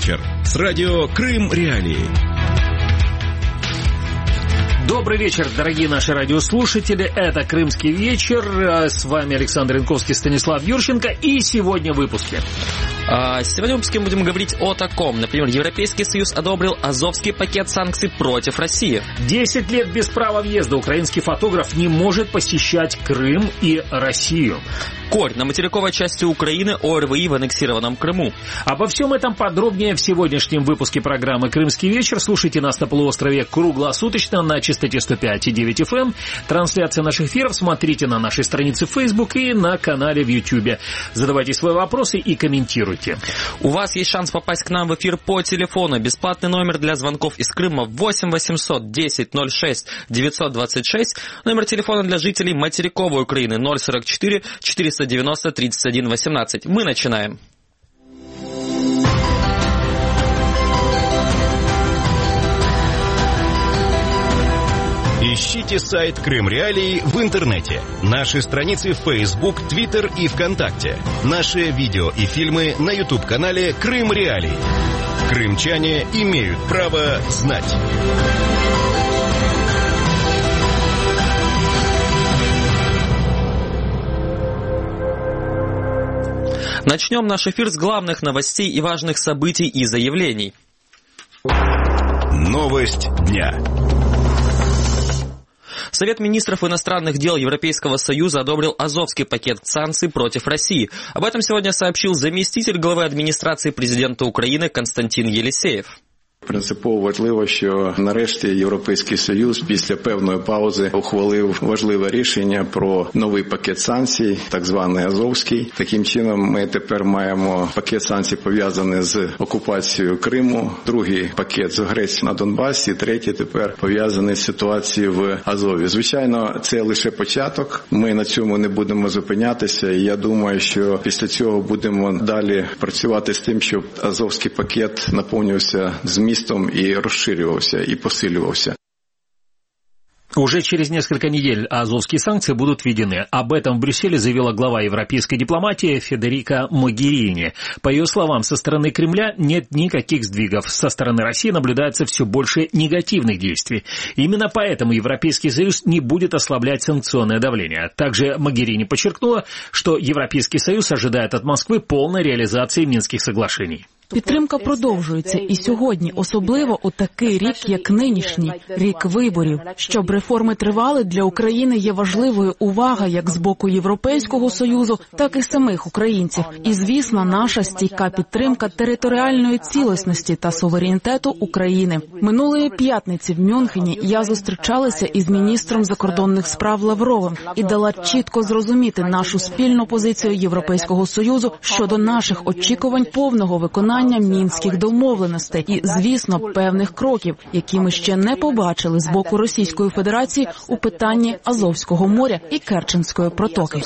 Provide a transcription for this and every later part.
вечер с радио «Крым Реалии». Добрый вечер, дорогие наши радиослушатели. Это «Крымский вечер». С вами Александр Янковский, Станислав Юрченко. И сегодня в выпуске. Сегодня в выпуске мы будем говорить о таком. Например, Европейский Союз одобрил Азовский пакет санкций против России. 10 лет без права въезда украинский фотограф не может посещать Крым и Россию. Корь на материковой части Украины, ОРВИ в аннексированном Крыму. Обо всем этом подробнее в сегодняшнем выпуске программы «Крымский вечер». Слушайте нас на полуострове круглосуточно на частоте 105,9 FM. Трансляция наших эфиров смотрите на нашей странице в Facebook и на канале в YouTube. Задавайте свои вопросы и комментируйте. У вас есть шанс попасть к нам в эфир по телефону. Бесплатный номер для звонков из Крыма 8 800 10 06 926. Номер телефона для жителей материковой Украины 044 490 31 18. Мы начинаем. Ищите сайт «Крым Реалии» в интернете. Наши страницы в Facebook, Twitter и ВКонтакте. Наши видео и фильмы на YouTube-канале «Крым Реалии». Крымчане имеют право знать. Начнем наш эфир с главных новостей и важных событий и заявлений. Новость дня. Совет министров иностранных дел Европейского Союза одобрил Азовский пакет санкций против России. Об этом сегодня сообщил заместитель главы администрации президента Украины Константин Єлісєєв. Принципово важливо, що нарешті Європейський Союз після певної паузи ухвалив важливе рішення про новий пакет санкцій, так званий Азовський. Таким чином ми тепер маємо пакет санкцій пов'язаний з окупацією Криму, другий пакет з агресією на Донбасі, третій тепер пов'язаний з ситуацією в Азові. Звичайно, це лише початок, ми на цьому не будемо зупинятися, і я думаю, що після цього будемо далі працювати з тим, щоб Азовський пакет наповнювався змістом и расширивался, и посиливался. Уже через несколько недель азовские санкции будут введены. Об этом в Брюсселе заявила глава европейской дипломатии Федерика Могерини. По ее словам, со стороны Кремля нет никаких сдвигов. Со стороны России наблюдается все больше негативных действий. Именно поэтому Европейский Союз не будет ослаблять санкционное давление. Также Могерини подчеркнула, что Европейский Союз ожидает от Москвы полной реализации Минских соглашений. Підтримка продовжується і сьогодні, особливо у такий рік, як нинішній, рік виборів. Щоб реформи тривали, для України є важливою увага як з боку Європейського Союзу, так і самих українців. І, звісно, наша стійка підтримка територіальної цілісності та суверенітету України. Минулої п'ятниці в Мюнхені я зустрічалася із міністром закордонних справ Лавровим і дала чітко зрозуміти нашу спільну позицію Європейського Союзу щодо наших очікувань повного виконання мінських домовленостей і, звісно, певних кроків, які ми ще не побачили з боку Російської Федерації у питанні Азовського моря і Керченської протоки.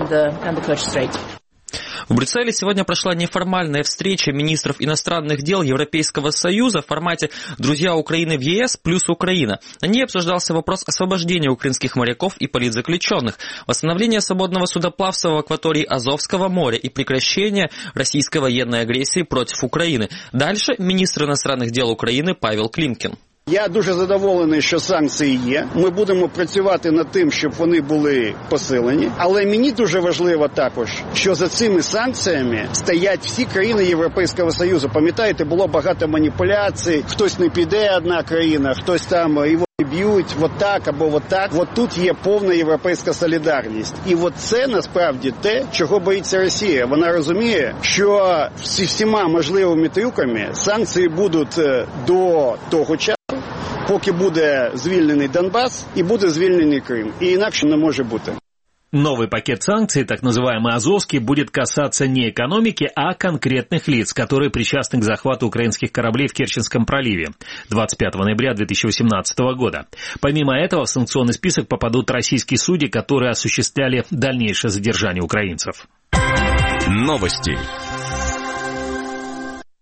В Брюсселе сегодня прошла неформальная встреча министров иностранных дел Европейского Союза в формате «Друзья Украины в ЕС плюс Украина». На ней обсуждался вопрос освобождения украинских моряков и политзаключенных, восстановления свободного судоплавства в акватории Азовского моря и прекращения российской военной агрессии против Украины. Дальше министр иностранных дел Украины Павел Климкин. Я дуже задоволений, що санкції є. Ми будемо працювати над тим, щоб вони були посилені. Але мені дуже важливо також, що за цими санкціями стоять всі країни Європейського Союзу. Пам'ятаєте, було багато маніпуляцій. Хтось не піде, одна країна, хтось там його б'ють вот так або вот так. От тут є повна європейська солідарність. І от це насправді те, чого боїться Росія. Вона розуміє, що всіма можливими трюками санкції будуть до того часу, поки буде звільнений Донбас і буде звільнений Крим. І інакше не може бути. Новый пакет санкций, так называемый Азовский, будет касаться не экономики, а конкретных лиц, которые причастны к захвату украинских кораблей в Керченском проливе 25 ноября 2018 года. Помимо этого, в санкционный список попадут российские судьи, которые осуществляли дальнейшее задержание украинцев. Новости.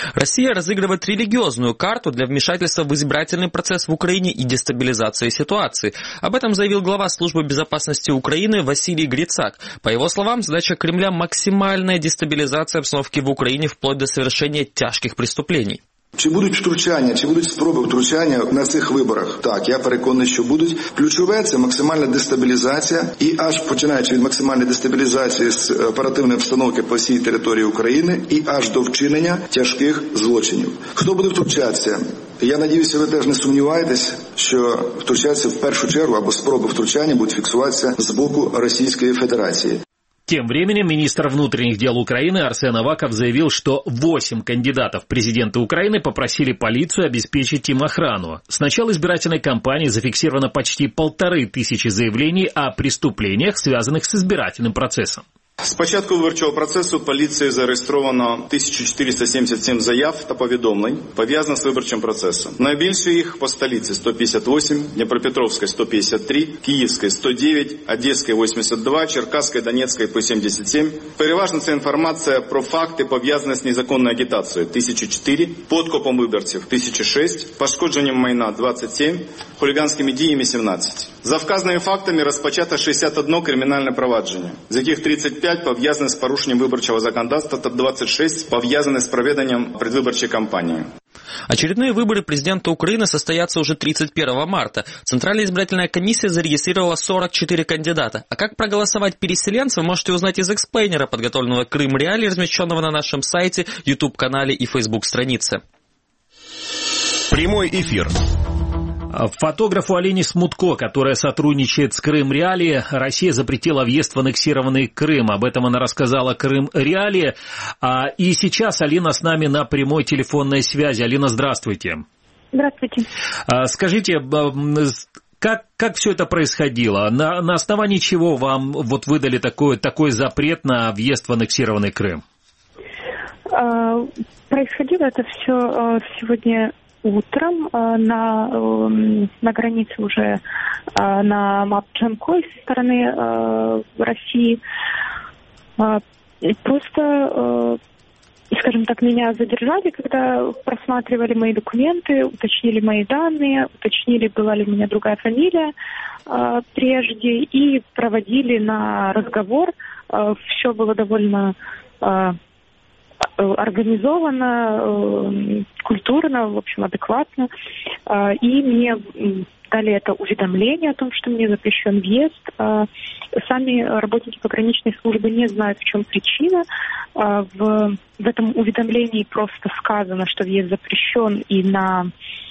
Россия разыгрывает религиозную карту для вмешательства в избирательный процесс в Украине и дестабилизации ситуации. Об этом заявил глава Службы безопасности Украины Василий Грицак. По его словам, задача Кремля – максимальная дестабилизация обстановки в Украине вплоть до совершения тяжких преступлений. Чи будуть втручання, чи будуть спроби втручання на цих виборах? Так, я переконаний, що будуть. Ключове – це максимальна дестабілізація. І аж починаючи від максимальної дестабілізації з оперативної обстановки по всій території України і аж до вчинення тяжких злочинів. Хто буде втручатися? Я надіюся, ви теж не сумніваєтесь, що втручатися в першу чергу або спроби втручання будуть фіксуватися з боку Російської Федерації. Тем временем министр внутренних дел Украины Арсен Аваков заявил, что 8 кандидатов в президенты Украины попросили полицию обеспечить им охрану. С начала избирательной кампании зафиксировано почти 1500 заявлений о преступлениях, связанных с избирательным процессом. З початку виборчого процесу поліцією зареєстровано 1477 заяв та повідомлень, пов'язаних з виборчим процесом. Найбільше їх по столиці – 158, Дніпропетровській – 153, Київській – 109, Одеській – 82, Черкаській, Донецькій – по 77. Переважно це інформація про факти, пов'язані з незаконною агітацією – 1004, підкупом виборців – 1006, пошкодженням майна – 27, хуліганськими діями – 17. За вказаними фактами розпочато 61 кримінальне провадження, з яких 35 пов'язаны с порушением выборчего законодательства, 26 пов'язаны с проведением предвыборчей кампании. Очередные выборы президента Украины состоятся уже 31 марта. Центральная избирательная комиссия зарегистрировала 44 кандидата. А как проголосовать переселенцев, вы можете узнать из эксплейнера, подготовленного Крым Реалии, размещенного на нашем сайте, YouTube-канале и Facebook-странице. Прямой эфир. Фотографу Алине Смутко, которая сотрудничает с Крым Реалии, Россия запретила въезд в аннексированный Крым. Об этом она рассказала Крым Реалии. И сейчас Алина с нами на прямой телефонной связи. Алина, здравствуйте. Здравствуйте. Скажите, как все это происходило? На основании чего вам вот выдали такой запрет на въезд в аннексированный Крым? Происходило это все сегодня утром на границе уже на Мапченко со стороны России. Просто, скажем так, меня задержали, когда просматривали мои документы, уточнили мои данные, уточнили, была ли у меня другая фамилия прежде, и проводили на разговор. Все было довольно организовано, культурно, в общем, адекватно. И мне дали это уведомление о том, что мне запрещен въезд. Сами работники пограничной службы не знают, в чем причина. В этом уведомлении просто сказано, что въезд запрещен и на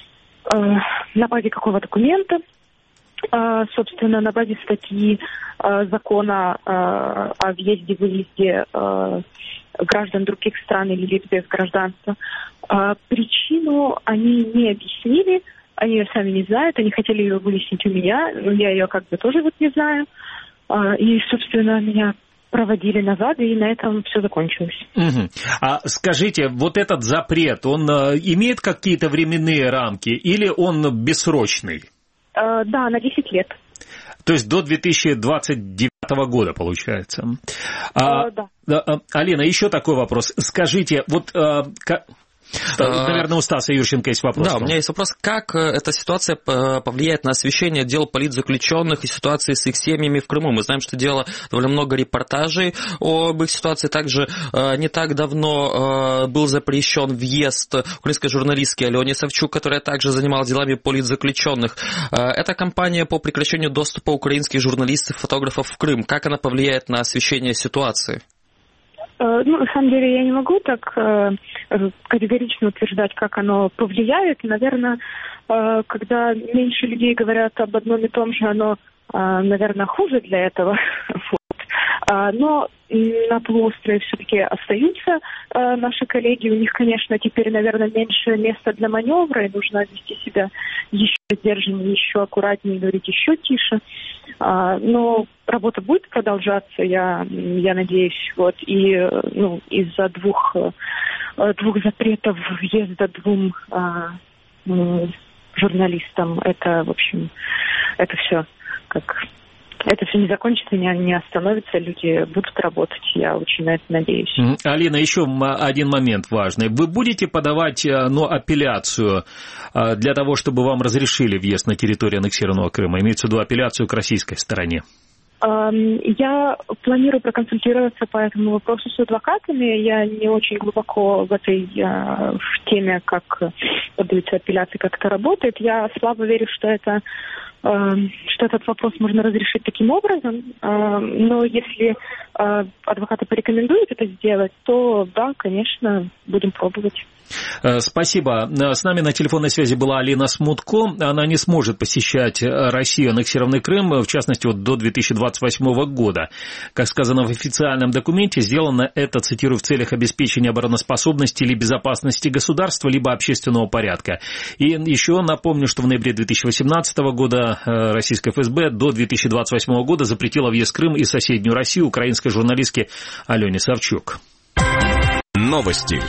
базе какого документа. Собственно, на базе статьи закона о въезде-выезде граждан других стран или лиц без гражданства. Причину они не объяснили, они ее сами не знают, они хотели ее выяснить у меня, но я ее как бы тоже вот не знаю. И, собственно, меня проводили назад, и на этом все закончилось. Угу. А скажите, вот этот запрет, он имеет какие-то временные рамки или он бессрочный? Да, на 10 лет. То есть до 2029 года, получается. Да. Алина, еще такой вопрос. Скажите, вот... Наверное, у Стаса Юрченко есть вопрос. Да, у меня есть вопрос. Как эта ситуация повлияет на освещение дел политзаключенных и ситуации с их семьями в Крыму? Мы знаем, что дело довольно много репортажей об их ситуации. Также не так давно был запрещен въезд украинской журналистки Алене Савчук, которая также занималась делами политзаключенных. Эта кампания по прекращению доступа украинских журналистов и фотографов в Крым, как она повлияет на освещение ситуации? Ну, на самом деле, я не могу так категорично утверждать, как оно повлияет. Наверное, когда меньше людей говорят об одном и том же, оно, наверное, хуже для этого. Но на полуострове все-таки остаются наши коллеги. У них, конечно, теперь, наверное, меньше места для маневра, и нужно вести себя еще сдержаннее, еще аккуратнее, говорить еще тише. Но работа будет продолжаться, я надеюсь. Вот. И из-за двух запретов въезда двум журналистам, это, в общем, это все как это все не закончится, не остановится, люди будут работать, я очень на это надеюсь. Алина, еще один момент важный. Вы будете подавать апелляцию для того, чтобы вам разрешили въезд на территорию аннексированного Крыма? Имеется в виду апелляцию к российской стороне? Я планирую проконсультироваться по этому вопросу с адвокатами. Я не очень глубоко в этой теме, как подаются апелляции, как это работает. Я слабо верю, что этот вопрос можно разрешить таким образом. Но если адвокаты порекомендуют это сделать, то да, конечно, будем пробовать. Спасибо. С нами на телефонной связи была Алина Смутко. Она не сможет посещать Россию, аннексированный Крым, в частности, до 2028 года. Как сказано в официальном документе, сделано это, цитирую, в целях обеспечения обороноспособности или безопасности государства, либо общественного порядка. И еще напомню, что в ноябре 2018 года российская ФСБ до 2028 года запретила въезд в Крым и соседнюю Россию украинской журналистке Алене Савчук. Новости.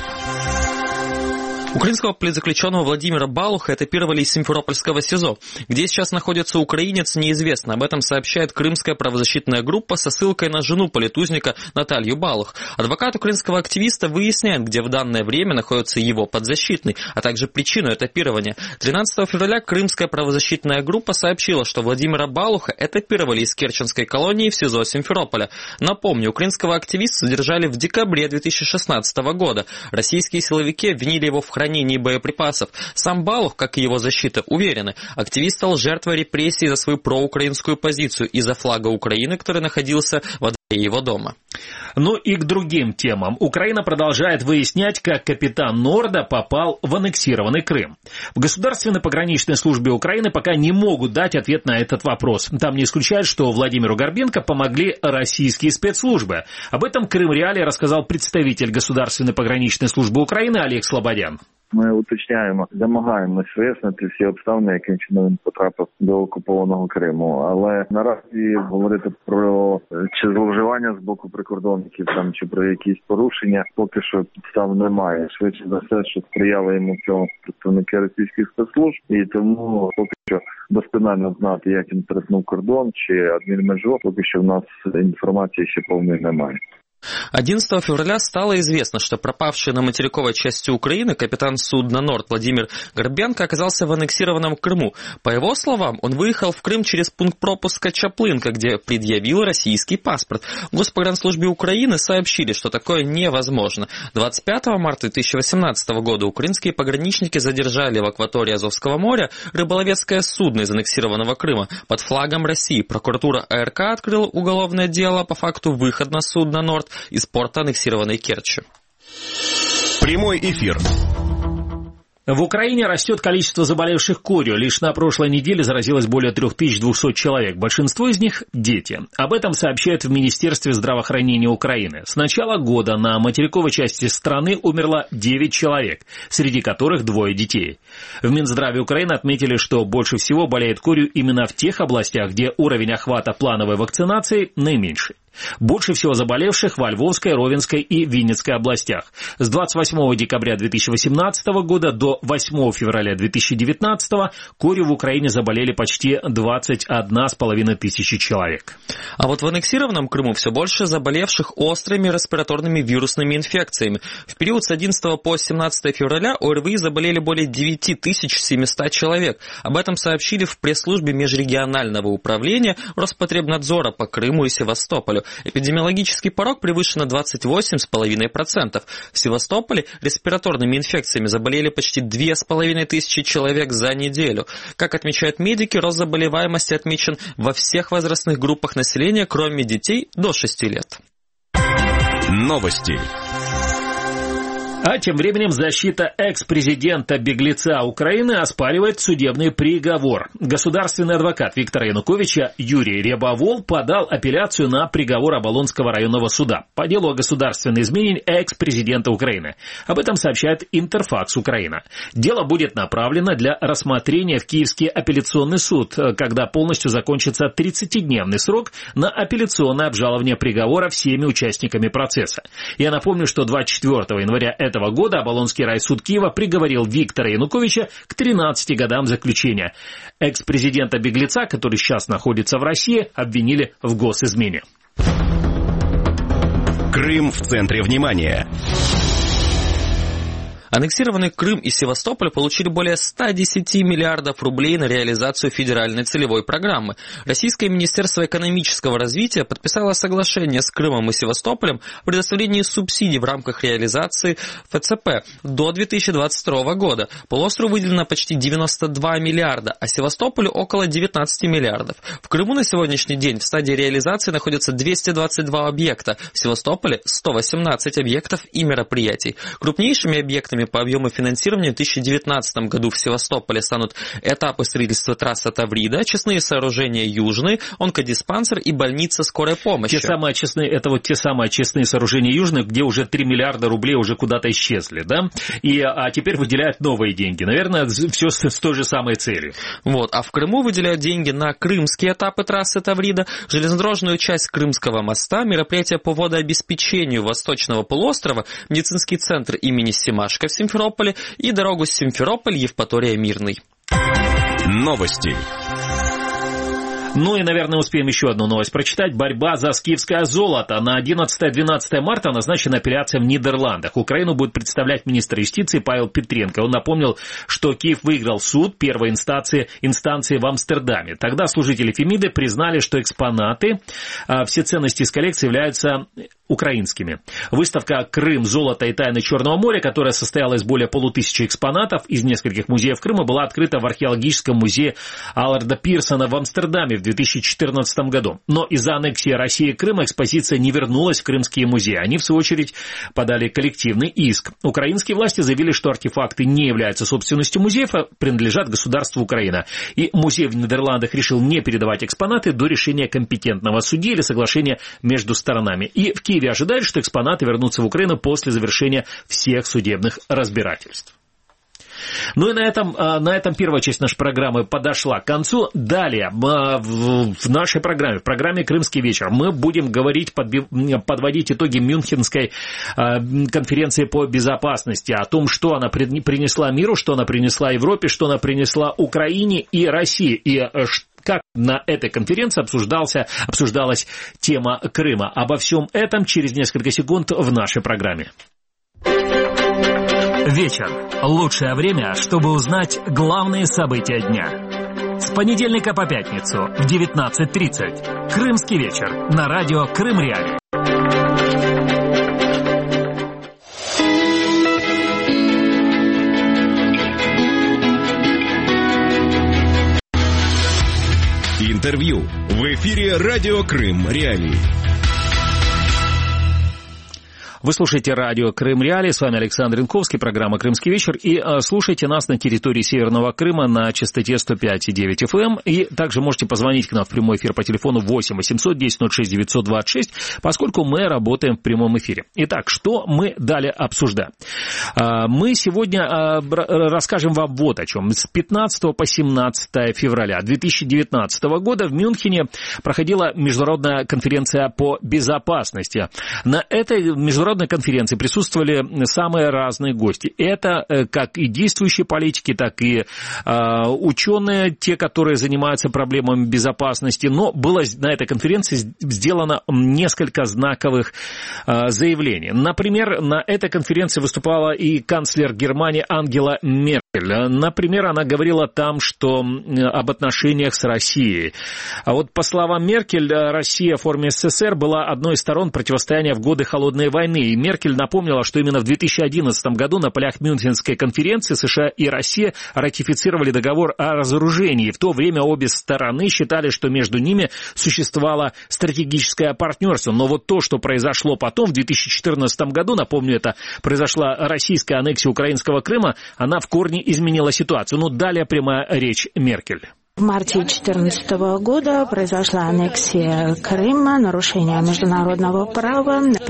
Украинского политзаключенного Владимира Балуха этапировали из Симферопольского СИЗО. Где сейчас находится украинец, неизвестно. Об этом сообщает крымская правозащитная группа со ссылкой на жену политузника Наталью Балух. Адвокат украинского активиста выясняет, где в данное время находится его подзащитный, а также причину этапирования. 13 февраля крымская правозащитная группа сообщила, что Владимира Балуха этапировали из Керченской колонии в СИЗО Симферополя. Напомню, украинского активиста задержали в декабре 2016 года. Российские силовики обвинили его в хранении боеприпасов. Сам Балух, как и его защита, уверены, активист стал жертвой репрессий за свою проукраинскую позицию из-за флага Украины, который находился во дворе его дома. Ну и к другим темам. Украина продолжает выяснять, как капитан Норда попал в аннексированный Крым. В Государственной пограничной службе Украины пока не могут дать ответ на этот вопрос. Там не исключают, что Владимиру Горбенко помогли российские спецслужбы. Об этом Крым Реалии рассказал представитель Государственной пограничной службы Украины Олег Слободян. Ми уточняємо, намагаємося вияснити всі обставини, яким чином він потрапив до окупованого Криму. Але наразі говорити про чи зловживання з боку прикордонників там чи про якісь порушення поки що підстав немає. Швидше за все, що сприяли йому цьому представники російських спецслужб, і тому поки що досконально знати, як він перетнув кордон чи адмінмежу, поки що в нас інформації ще повної немає. 11 февраля стало известно, что пропавший на материковой части Украины капитан судна «Норд» Владимир Горбенко оказался в аннексированном Крыму. По его словам, он выехал в Крым через пункт пропуска Чаплынка, где предъявил российский паспорт. В Госпогранслужбе Украины сообщили, что такое невозможно. 25 марта 2018 года украинские пограничники задержали в акватории Азовского моря рыболовецкое судно из аннексированного Крыма под флагом России. Прокуратура АРК открыла уголовное дело по факту выхода на судно «Норд» из порта аннексированной Керчи. Прямой эфир. В Украине растет количество заболевших корью. Лишь на прошлой неделе заразилось более 3200 человек. Большинство из них – дети. Об этом сообщают в Министерстве здравоохранения Украины. С начала года на материковой части страны умерло 9 человек, среди которых 2 детей. В Минздраве Украины отметили, что больше всего болеет корью именно в тех областях, где уровень охвата плановой вакцинации наименьший. Больше всего заболевших во Львовской, Ровенской и Винницкой областях. С 28 декабря 2018 года до 8 февраля 2019 корью в Украине заболели почти 21,5 тысячи человек. А вот в аннексированном Крыму все больше заболевших острыми респираторными вирусными инфекциями. В период с 11 по 17 февраля ОРВИ заболели более 9700 человек. Об этом сообщили в пресс-службе межрегионального управления Роспотребнадзора по Крыму и Севастополю. Эпидемиологический порог превышен на 28,5%. В Севастополе респираторными инфекциями заболели почти 2500 человек за неделю. Как отмечают медики, рост заболеваемости отмечен во всех возрастных группах населения, кроме детей до 6 лет. Новости. А тем временем защита экс-президента-беглеца Украины оспаривает судебный приговор. Государственный адвокат Виктора Януковича Юрий Рябовол подал апелляцию на приговор Оболонского районного суда по делу о государственной измене экс-президента Украины. Об этом сообщает Интерфакс Украина. Дело будет направлено для рассмотрения в Киевский апелляционный суд, когда полностью закончится 30-дневный срок на апелляционное обжалование приговора всеми участниками процесса. Я напомню, что 24 января этого года Оболонский райсуд Киева приговорил Виктора Януковича к 13 годам заключения. Экс-президента-беглеца, который сейчас находится в России, обвинили в госизмене. Крым в центре внимания. Аннексированный Крым и Севастополь получили более 110 миллиардов рублей на реализацию федеральной целевой программы. Российское Министерство экономического развития подписало соглашение с Крымом и Севастополем о предоставлении субсидий в рамках реализации ФЦП до 2022 года. Полуострову выделено почти 92 миллиарда, а Севастополю около 19 миллиардов. В Крыму на сегодняшний день в стадии реализации находятся 222 объекта, в Севастополе 118 объектов и мероприятий. Крупнейшими объектами по объему финансирования в 2019 году в Севастополе станут этапы строительства трассы Таврида, очистные сооружения Южные, онкодиспансер и больница скорой помощи. Те самые очистные сооружения Южные, где уже 3 миллиарда рублей уже куда-то исчезли, да? А теперь выделяют новые деньги. Наверное, все с той же самой целью. Вот. А в Крыму выделяют деньги на крымские этапы трассы Таврида, железнодорожную часть Крымского моста, мероприятия по водообеспечению Восточного полуострова, медицинский центр имени Семашко в Симферополе и дорогу Симферополь-Евпатория-Мирный. Новости. Ну и, наверное, успеем еще одну новость прочитать. Борьба за скифское золото. На 11-12 марта назначена операция в Нидерландах. Украину будет представлять министр юстиции Павел Петренко. Он напомнил, что Киев выиграл суд первой инстанции в Амстердаме. Тогда служители Фемиды признали, что экспонаты, все ценности из коллекции являются украинскими. Выставка «Крым. Золото и тайны Черного моря», которая состояла из более 1500 экспонатов из нескольких музеев Крыма, была открыта в археологическом музее Алларда Пирсона в Амстердаме в 2014 году. Но из-за аннексии России Крыма экспозиция не вернулась в крымские музеи. Они, в свою очередь, подали коллективный иск. Украинские власти заявили, что артефакты не являются собственностью музеев, а принадлежат государству Украина. И музей в Нидерландах решил не передавать экспонаты до решения компетентного судьи или соглашения между сторонами. И в Киеве ожидают, что экспонаты вернутся в Украину после завершения всех судебных разбирательств. Ну и на этом первая часть нашей программы подошла к концу. Далее в нашей программе, в программе «Крымский вечер», мы будем говорить, подводить итоги Мюнхенской конференции по безопасности, о том, что она принесла миру, что она принесла Европе, что она принесла Украине и России, и как на этой конференции обсуждалась тема Крыма. Обо всем этом через несколько секунд в нашей программе. Вечер. Лучшее время, чтобы узнать главные события дня. С понедельника по пятницу в 19:30. Крымский вечер на радио Крым Реалии. Интервью. В эфире радио Крым Реалии. Вы слушаете радио Крым Реалии, с вами Александр Янковский, программа «Крымский вечер», и слушайте нас на территории Северного Крыма на частоте 105,9 FM, и также можете позвонить к нам в прямой эфир по телефону 8 800 10 06 926, поскольку мы работаем в прямом эфире. Итак, что мы далее обсуждаем? Мы сегодня расскажем вам вот о чем. С 15 по 17 февраля 2019 года в Мюнхене проходила международная конференция по безопасности. На этой международной конференции присутствовали самые разные гости. Это как и действующие политики, так и ученые, те, которые занимаются проблемами безопасности. Но было на этой конференции сделано несколько знаковых заявлений. Например, на этой конференции выступала и канцлер Германии Ангела Меркель. Например, она говорила там, что об отношениях с Россией. А вот по словам Меркель, Россия в форме СССР была одной из сторон противостояния в годы Холодной войны. И Меркель напомнила, что именно в 2011 году на полях Мюнхенской конференции США и Россия ратифицировали договор о разоружении. В то время обе стороны считали, что между ними существовало стратегическое партнерство. Но вот то, что произошло потом, в 2014 году, напомню, это произошла российская аннексия украинского Крыма, она в корне изменила ситуацию. Ну, далее прямая речь Меркель. В марте 2014 года произошла аннексия Крыма, нарушение международного права. Петр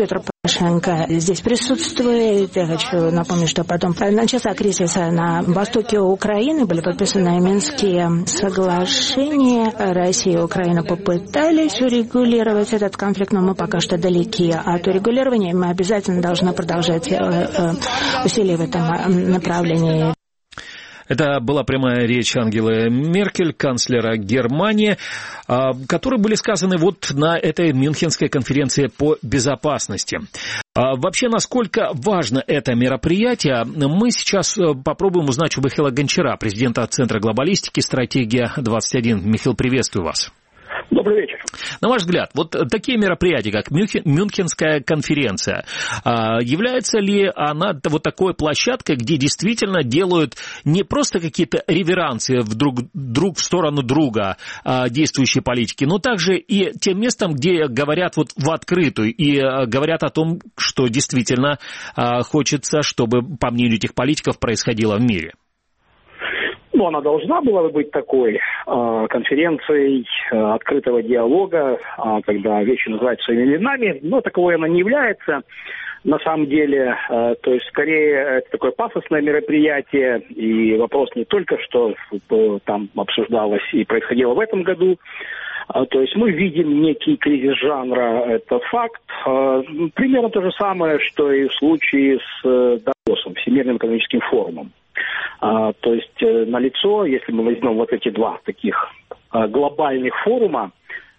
Лукашенко здесь присутствует. Я хочу напомнить, что потом начался кризис на востоке Украины, были подписаны Минские соглашения. Россия и Украина попытались урегулировать этот конфликт, но мы пока что далеки от урегулирования. Мы обязательно должны продолжать усилия в этом направлении. Это была прямая речь Ангелы Меркель, канцлера Германии, которые были сказаны вот на этой Мюнхенской конференции по безопасности. Вообще, насколько важно это мероприятие, мы сейчас попробуем узнать у Михаила Гончара, президента Центра глобалистики «Стратегия-21». Михаил, приветствую вас. Добрый вечер. На ваш взгляд, вот такие мероприятия, как Мюнхенская конференция, является ли она вот такой площадкой, где действительно делают не просто какие-то реверансы друг в сторону друга действующие политики, но также и тем местом, где говорят вот в открытую и говорят о том, что действительно хочется, чтобы, по мнению этих политиков, происходило в мире? Ну, она должна была быть такой конференцией открытого диалога, когда вещи называют своими именами, но таковой она не является. На самом деле, то есть, скорее, это такое пафосное мероприятие, и вопрос не только, что там обсуждалось и происходило в этом году. То есть мы видим некий кризис жанра, это факт. Примерно то же самое, что и в случае с Давосом, Всемирным экономическим форумом. То есть налицо, если мы возьмем вот эти два таких глобальных форума,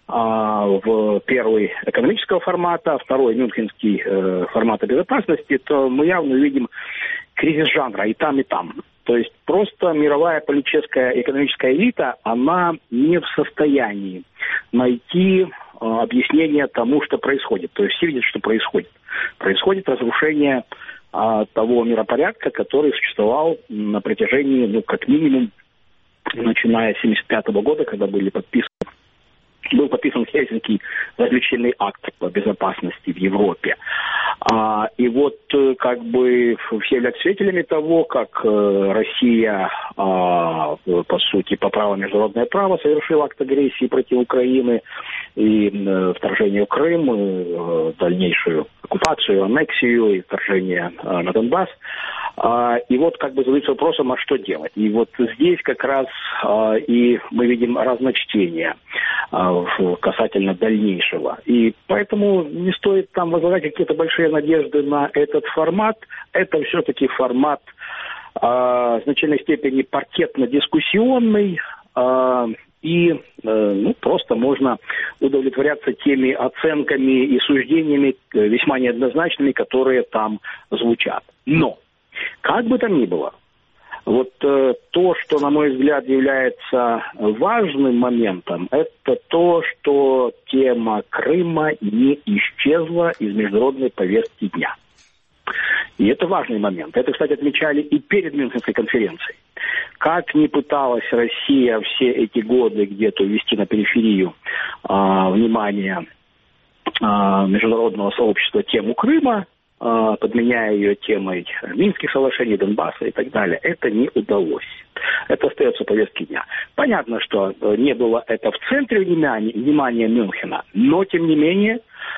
в первый экономического формата, второй мюнхенский формата безопасности, то мы явно увидим кризис жанра и там, и там. То есть просто мировая политическая и экономическая элита, она не в состоянии найти объяснение тому, что происходит. То есть все видят, что происходит. Происходит разрушение того миропорядка, который существовал на протяжении, ну, как минимум, начиная с 1975 года, когда был подписан Хельсинкий заключительный акт по безопасности в Европе. И вот как бы все являются свидетелями того, как Россия, по сути, попрала международное право, совершила акт агрессии против Украины и вторжение в Крым, и дальнейшую оккупацию, аннексию и вторжение на Донбасс. И вот как бы задаются вопросом, а что делать? И вот здесь как раз и мы видим разночтение касательно дальнейшего. И поэтому не стоит там возлагать какие-то большие надежды на этот формат. Это все-таки формат в значительной степени паркетно-дискуссионный. И просто можно удовлетворяться теми оценками и суждениями весьма неоднозначными, которые там звучат. Но как бы там ни было, вот то, что, на мой взгляд, является важным моментом, это то, что тема Крыма не исчезла из международной повестки дня. И это важный момент. Это, кстати, отмечали и перед Мюнхенской конференцией. Как ни пыталась Россия все эти годы где-то увести на периферию внимания международного сообщества тему Крыма, подменяя ее темой Минских соглашений, Донбасса и так далее, это не удалось. Это остается в повестке дня. Понятно, что не было это в центре внимания Мюнхена, но, тем не менее,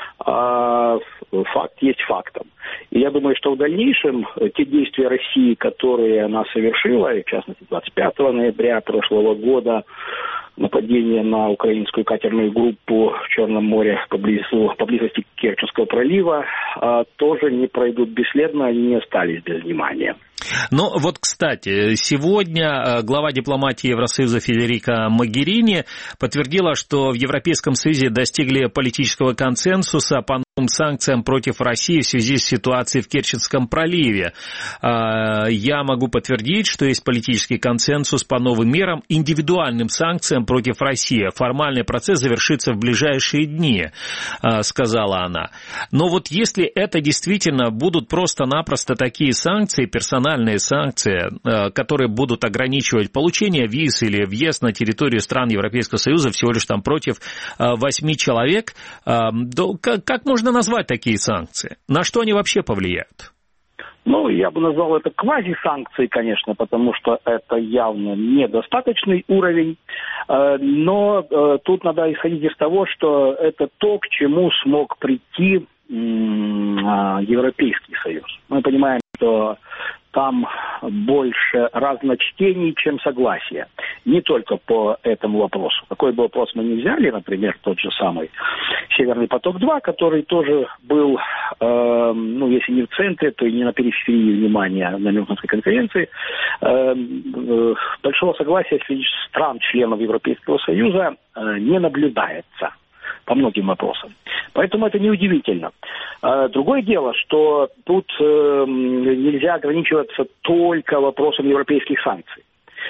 факт есть фактом. И я думаю, что в дальнейшем те действия России, которые она совершила, и в частности 25 ноября прошлого года, нападение на украинскую катерную группу в Черном море поблизости Керченского пролива, тоже не пройдут бесследно, они не остались без внимания. Ну вот, кстати, сегодня глава дипломатии Евросоюза Федерика Могерини подтвердила, что в Европейском Союзе достигли политического консенсуса по новым санкциям против России в связи с ситуацией в Керченском проливе. Я могу подтвердить, что есть политический консенсус по новым мерам, индивидуальным санкциям против России. Формальный процесс завершится в ближайшие дни, сказала она. Но вот если это действительно будут просто-напросто такие санкции, персональные санкции, которые будут ограничивать получение виз или въезд на территорию стран Европейского Союза всего лишь там против 8 человек, как можно назвать такие санкции? На что они вообще повлияют? Ну, я бы назвал это квазисанкции, конечно, потому что это явно недостаточный уровень, но тут надо исходить из того, что это то, к чему смог прийти Европейский Союз. Мы понимаем, что там больше разночтений, чем согласия. Не только по этому вопросу. Какой бы вопрос мы ни взяли, например, тот же самый Северный поток-2, который тоже был, если не в центре, то и не на периферии внимания на Мюнхенской конференции, большого согласия среди стран-членов Европейского Союза не наблюдается по многим вопросам. Поэтому это неудивительно. Другое дело, что тут нельзя ограничиваться только вопросом европейских санкций.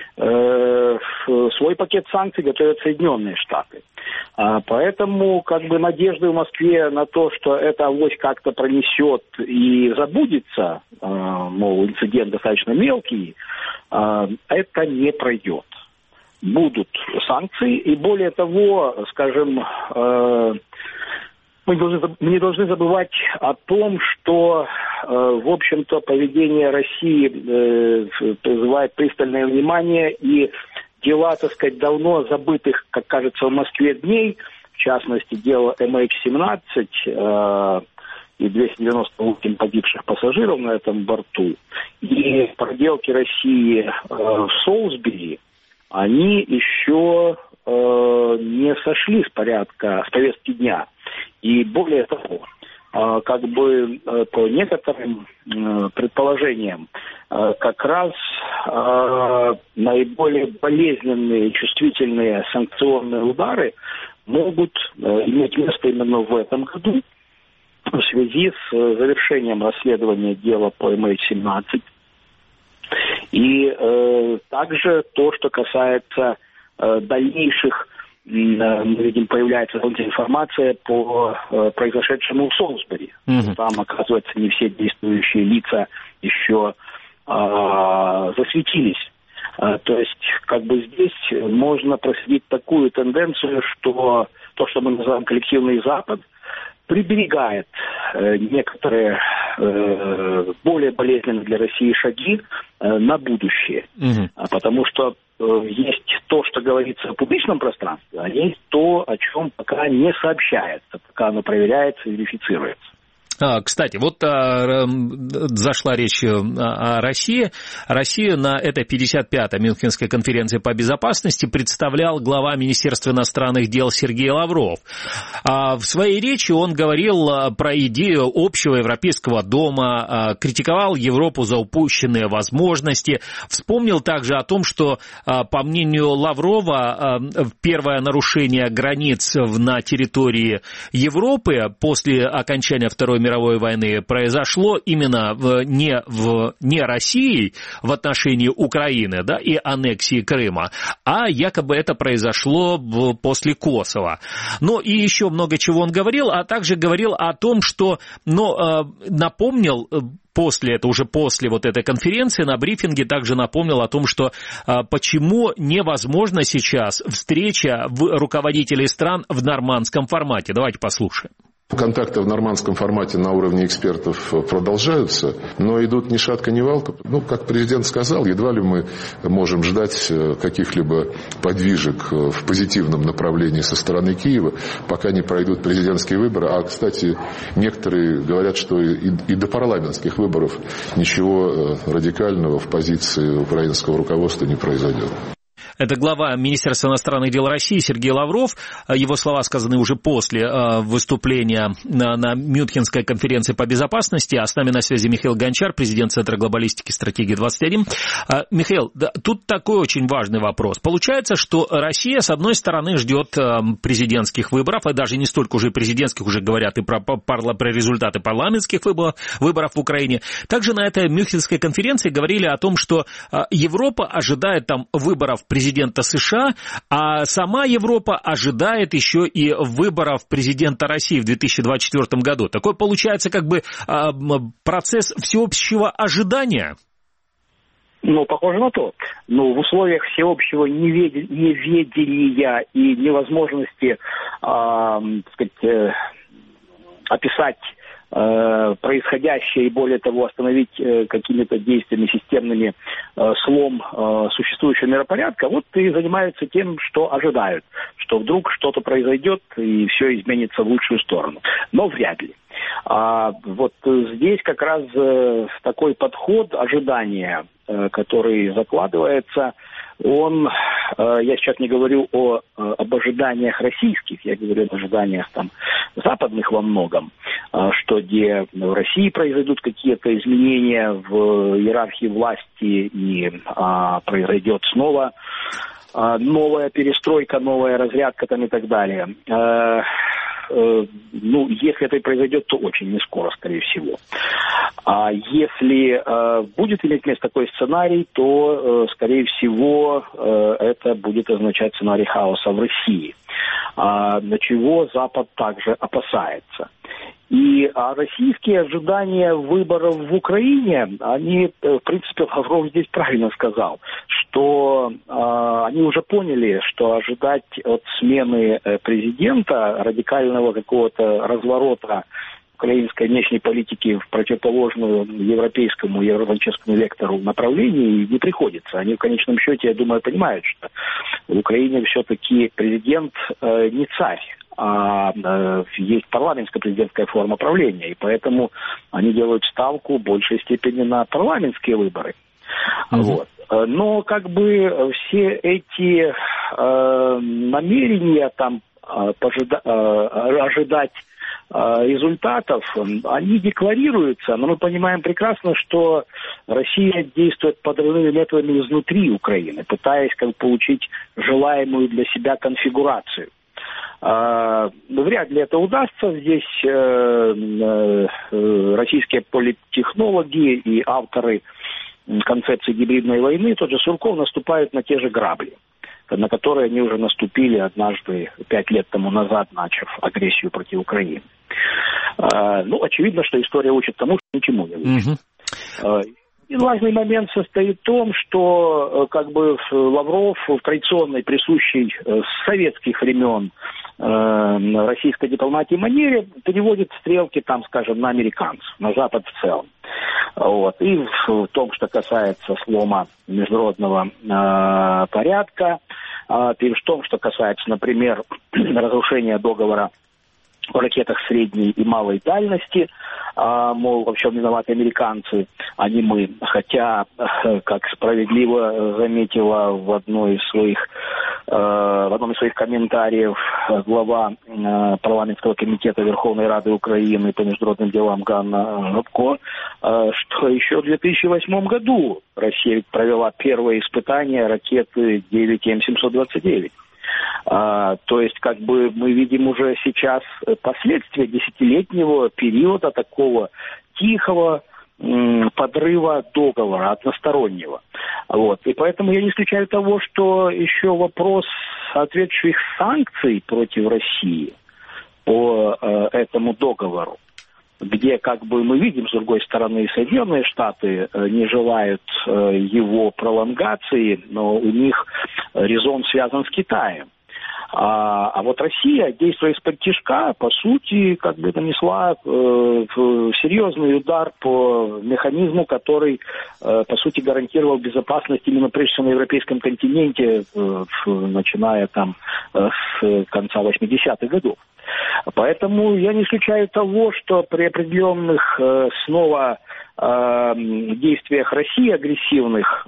Свой пакет санкций готовят Соединенные Штаты. Поэтому надежды в Москве на то, что это авось как-то пронесет и забудется, мол, инцидент достаточно мелкий, это не пройдет. Будут санкции, и более того, скажем, мы не должны забывать о том, что, в общем-то, поведение России вызывает пристальное внимание, и дела, так сказать, давно забытых, как кажется, в Москве дней, в частности, дело MH17 и 298 погибших пассажиров на этом борту, и проделки России в Солсбери, они еще не сошли с повестки дня. И более того, по некоторым предположениям, как раз наиболее болезненные и чувствительные санкционные удары могут иметь место именно в этом году в связи с завершением расследования дела по MH17. И также то, что касается дальнейших, мы видим, появляется информация по произошедшему в Солсбери. Там, оказывается, не все действующие лица еще засветились. То есть, здесь можно проследить такую тенденцию, что то, что мы называем коллективный Запад, приберегает некоторые более болезненные для России шаги на будущее. Потому что есть то, что говорится в публичном пространстве, а есть то, о чем пока не сообщается, пока оно проверяется и верифицируется. Кстати, зашла речь о России. Россию на этой 55-й Мюнхенской конференции по безопасности представлял глава Министерства иностранных дел Сергей Лавров. В своей речи он говорил про идею общего европейского дома, критиковал Европу за упущенные возможности, вспомнил также о том, что, по мнению Лаврова, первое нарушение границ на территории Европы после окончания Второй мировой войны произошло именно не Россией в отношении Украины, да, и аннексии Крыма, а якобы это произошло после Косово. Но и еще много чего он говорил, а также говорил о том, что, напомнил после этой конференции на брифинге также напомнил о том, что почему невозможна сейчас встреча руководителей стран в нормандском формате. Давайте послушаем. Контакты в нормандском формате на уровне экспертов продолжаются, но идут ни шатка, ни валка. Как президент сказал, едва ли мы можем ждать каких-либо подвижек в позитивном направлении со стороны Киева, пока не пройдут президентские выборы. А, кстати, некоторые говорят, что и до парламентских выборов ничего радикального в позиции украинского руководства не произойдет. Это глава Министерства иностранных дел России Сергей Лавров. Его слова сказаны уже после выступления на Мюнхенской конференции по безопасности. А с нами на связи Михаил Гончар, президент Центра глобалистики «Стратегия 21». Михаил, тут такой очень важный вопрос. Получается, что Россия, с одной стороны, ждет президентских выборов, и даже не столько уже президентских, уже говорят и про результаты парламентских выборов в Украине. Также на этой Мюнхенской конференции говорили о том, что Европа ожидает там выборов президента США, а сама Европа ожидает еще и выборов президента России в 2024 году. Такой получается процесс всеобщего ожидания. Похоже на то. В условиях всеобщего неведения и невозможности, описать происходящее и, более того, остановить какими-то действиями системными слом существующего миропорядка, и занимаются тем, что ожидают, что вдруг что-то произойдет и все изменится в лучшую сторону. Но вряд ли. Вот здесь как раз такой подход ожидания, который закладывается, он, я сейчас не говорю об ожиданиях российских, я говорю об ожиданиях там западных во многом, что где в России произойдут какие-то изменения в иерархии власти и произойдет снова новая перестройка, новая разрядка там и так далее. Ну, если это и произойдет, то очень не скоро, скорее всего. А если будет иметь место такой сценарий, то, скорее всего, это будет означать сценарий хаоса в России, на чего Запад также опасается. И российские ожидания выборов в Украине, они, в принципе, Лавров здесь правильно сказал, что они уже поняли, что ожидать от смены президента радикального какого-то разворота украинской внешней политики в противоположную европейскому, европейскому вектору направлении не приходится. Они в конечном счете, я думаю, понимают, что в Украине все-таки президент не царь. Есть парламентско-президентская форма правления, и поэтому они делают ставку в большей степени на парламентские выборы. Вот. Но как бы все эти намерения там ожидать результатов, они декларируются, но мы понимаем прекрасно, что Россия действует подрывными методами изнутри Украины, пытаясь как бы получить желаемую для себя конфигурацию. Вряд ли это удастся. Здесь российские политтехнологи и авторы концепции гибридной войны, тот же Сурков, наступают на те же грабли, на которые они уже наступили однажды 5 лет тому назад, начав агрессию против Украины. Ну, очевидно, что история учит тому, что ничему не учит. И важный момент состоит в том, что как бы Лавров в традиционной, присущей с советских времен российской дипломатии манере переводит стрелки, там, скажем, на американцев, на Запад в целом. Вот. И в том, что касается слома международного порядка, и в том, что касается, например, разрушения договора о ракетах средней и малой дальности, мол, во всем виноваты американцы, а не мы. Хотя, как справедливо заметила в одном из своих комментариев глава парламентского комитета Верховной Рады Украины по международным делам Ганна Гопко, что еще в 2008 году Россия провела первое испытание ракеты 9М729. То есть, как бы, мы видим уже сейчас последствия десятилетнего периода такого тихого подрыва договора одностороннего. Вот. И поэтому я не исключаю того, что еще вопрос соответствующих санкций против России по этому договору, где, как бы, мы видим, с другой стороны, Соединенные Штаты не желают его пролонгации, но у них резон связан с Китаем. А вот Россия, действуя из-под тишка, по сути, как бы нанесла серьезный удар по механизму, который, по сути, гарантировал безопасность именно прежде всего на европейском континенте, начиная там с конца 80-х годов. Поэтому я не исключаю того, что при определенных снова действиях России агрессивных,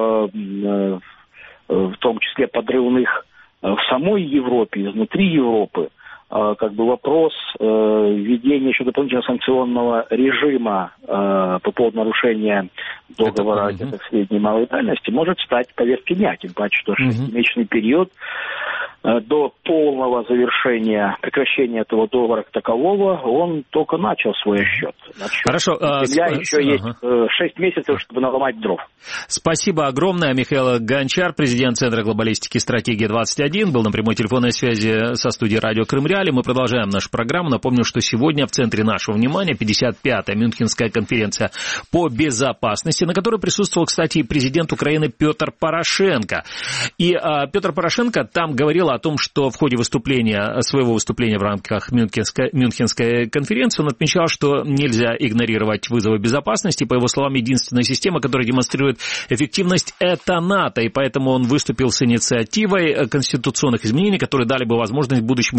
в том числе подрывных в самой Европе, изнутри Европы, как бы вопрос введения еще дополнительного санкционного режима по поводу нарушения договора о средней и малой дальности может стать повесткой дня, тем паче, что шестимесячный период до полного завершения, прекращения этого договора как такового, он только начал свой отсчет. Хорошо. Земля еще есть 6 месяцев, чтобы наломать дров. Спасибо огромное. Михаил Гончар, президент Центра глобалистики «Стратегия-21», был на прямой телефонной связи со студией радио Крым Реалии. Мы продолжаем нашу программу. Напомню, что сегодня в центре нашего внимания 55-я Мюнхенская конференция по безопасности, на которой присутствовал, кстати, и президент Украины Петр Порошенко. И Петр Порошенко там говорил о том, что в ходе своего выступления в рамках Мюнхенской конференции он отмечал, что нельзя игнорировать вызовы безопасности. По его словам, единственная система, которая демонстрирует эффективность, это НАТО. И поэтому он выступил с инициативой конституционных изменений, которые дали бы возможность будущему членству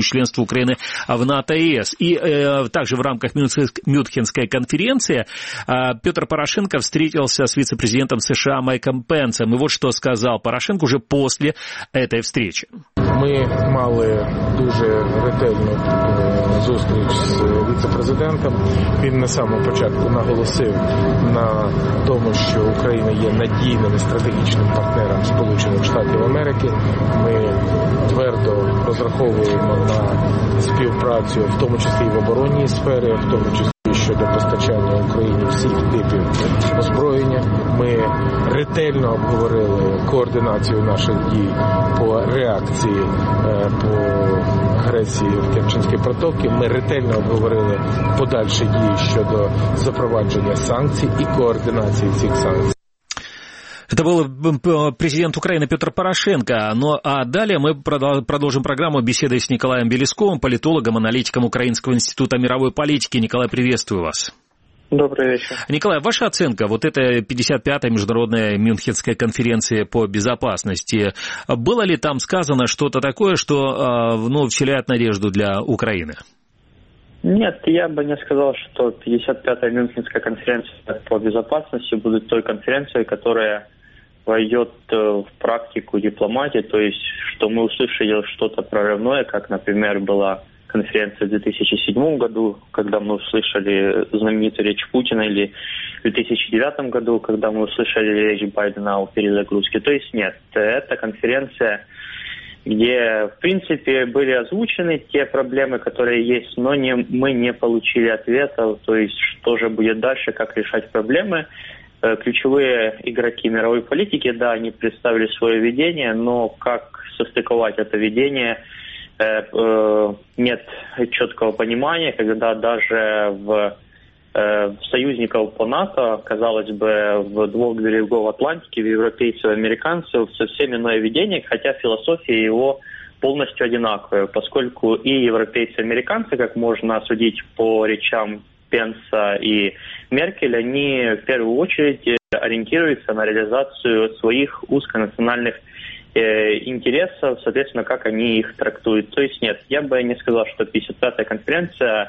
Украины в НАТО и ЕС. И также в рамках Мюнхенской конференции Петр Порошенко встретился с вице-президентом США Майком Пенсом. И вот что сказал Порошенко уже после этой встречи. Ми мали дуже ретельну зустріч з віце-президентом. Він на самому початку наголосив на тому, що Україна є надійним і стратегічним партнером Сполучених Штатів Америки. Ми твердо розраховуємо на співпрацю, в тому числі і в оборонній сфері, в тому числі щодо постачання Україні всіх типів озброєння. Ми ретельно обговорили координацію наших дій по реакції по агресії в Керченській протоці. Ми ретельно обговорили подальші дії щодо запровадження санкцій і координації цих санкцій. Это был президент Украины Петр Порошенко. Ну а далее мы продолжим программу беседой с Николаем Белесковым, политологом, аналитиком Украинского института мировой политики. Николай, приветствую вас. Добрый вечер. Николай, ваша оценка вот этой 55-й международной Мюнхенской конференции по безопасности, было ли там сказано что-то такое, что вселяет надежду для Украины? Нет, я бы не сказал, что 55-я Мюнхенская конференция по безопасности будет той конференцией, которая войдет в практику дипломатии, то есть, что мы услышали что-то прорывное, как, например, была конференция в 2007 году, когда мы услышали знаменитую речь Путина, или в 2009 году, когда мы услышали речь Байдена о перезагрузке. То есть нет, это конференция, где, в принципе, были озвучены те проблемы, которые есть, но мы не получили ответов, то есть что же будет дальше, как решать проблемы. Ключевые игроки мировой политики, да, они представили свое видение, но как состыковать это видение, нет четкого понимания, когда даже в союзников по НАТО, казалось бы, в двух берегов Атлантики, в европейцев и американцев, совсем иное видение, хотя философия его полностью одинаковая, поскольку и европейцы, и американцы, как можно судить по речам Пенса и Меркель, они в первую очередь ориентируются на реализацию своих узконациональных интересов, соответственно, как они их трактуют. То есть нет, я бы не сказал, что 55-я конференция,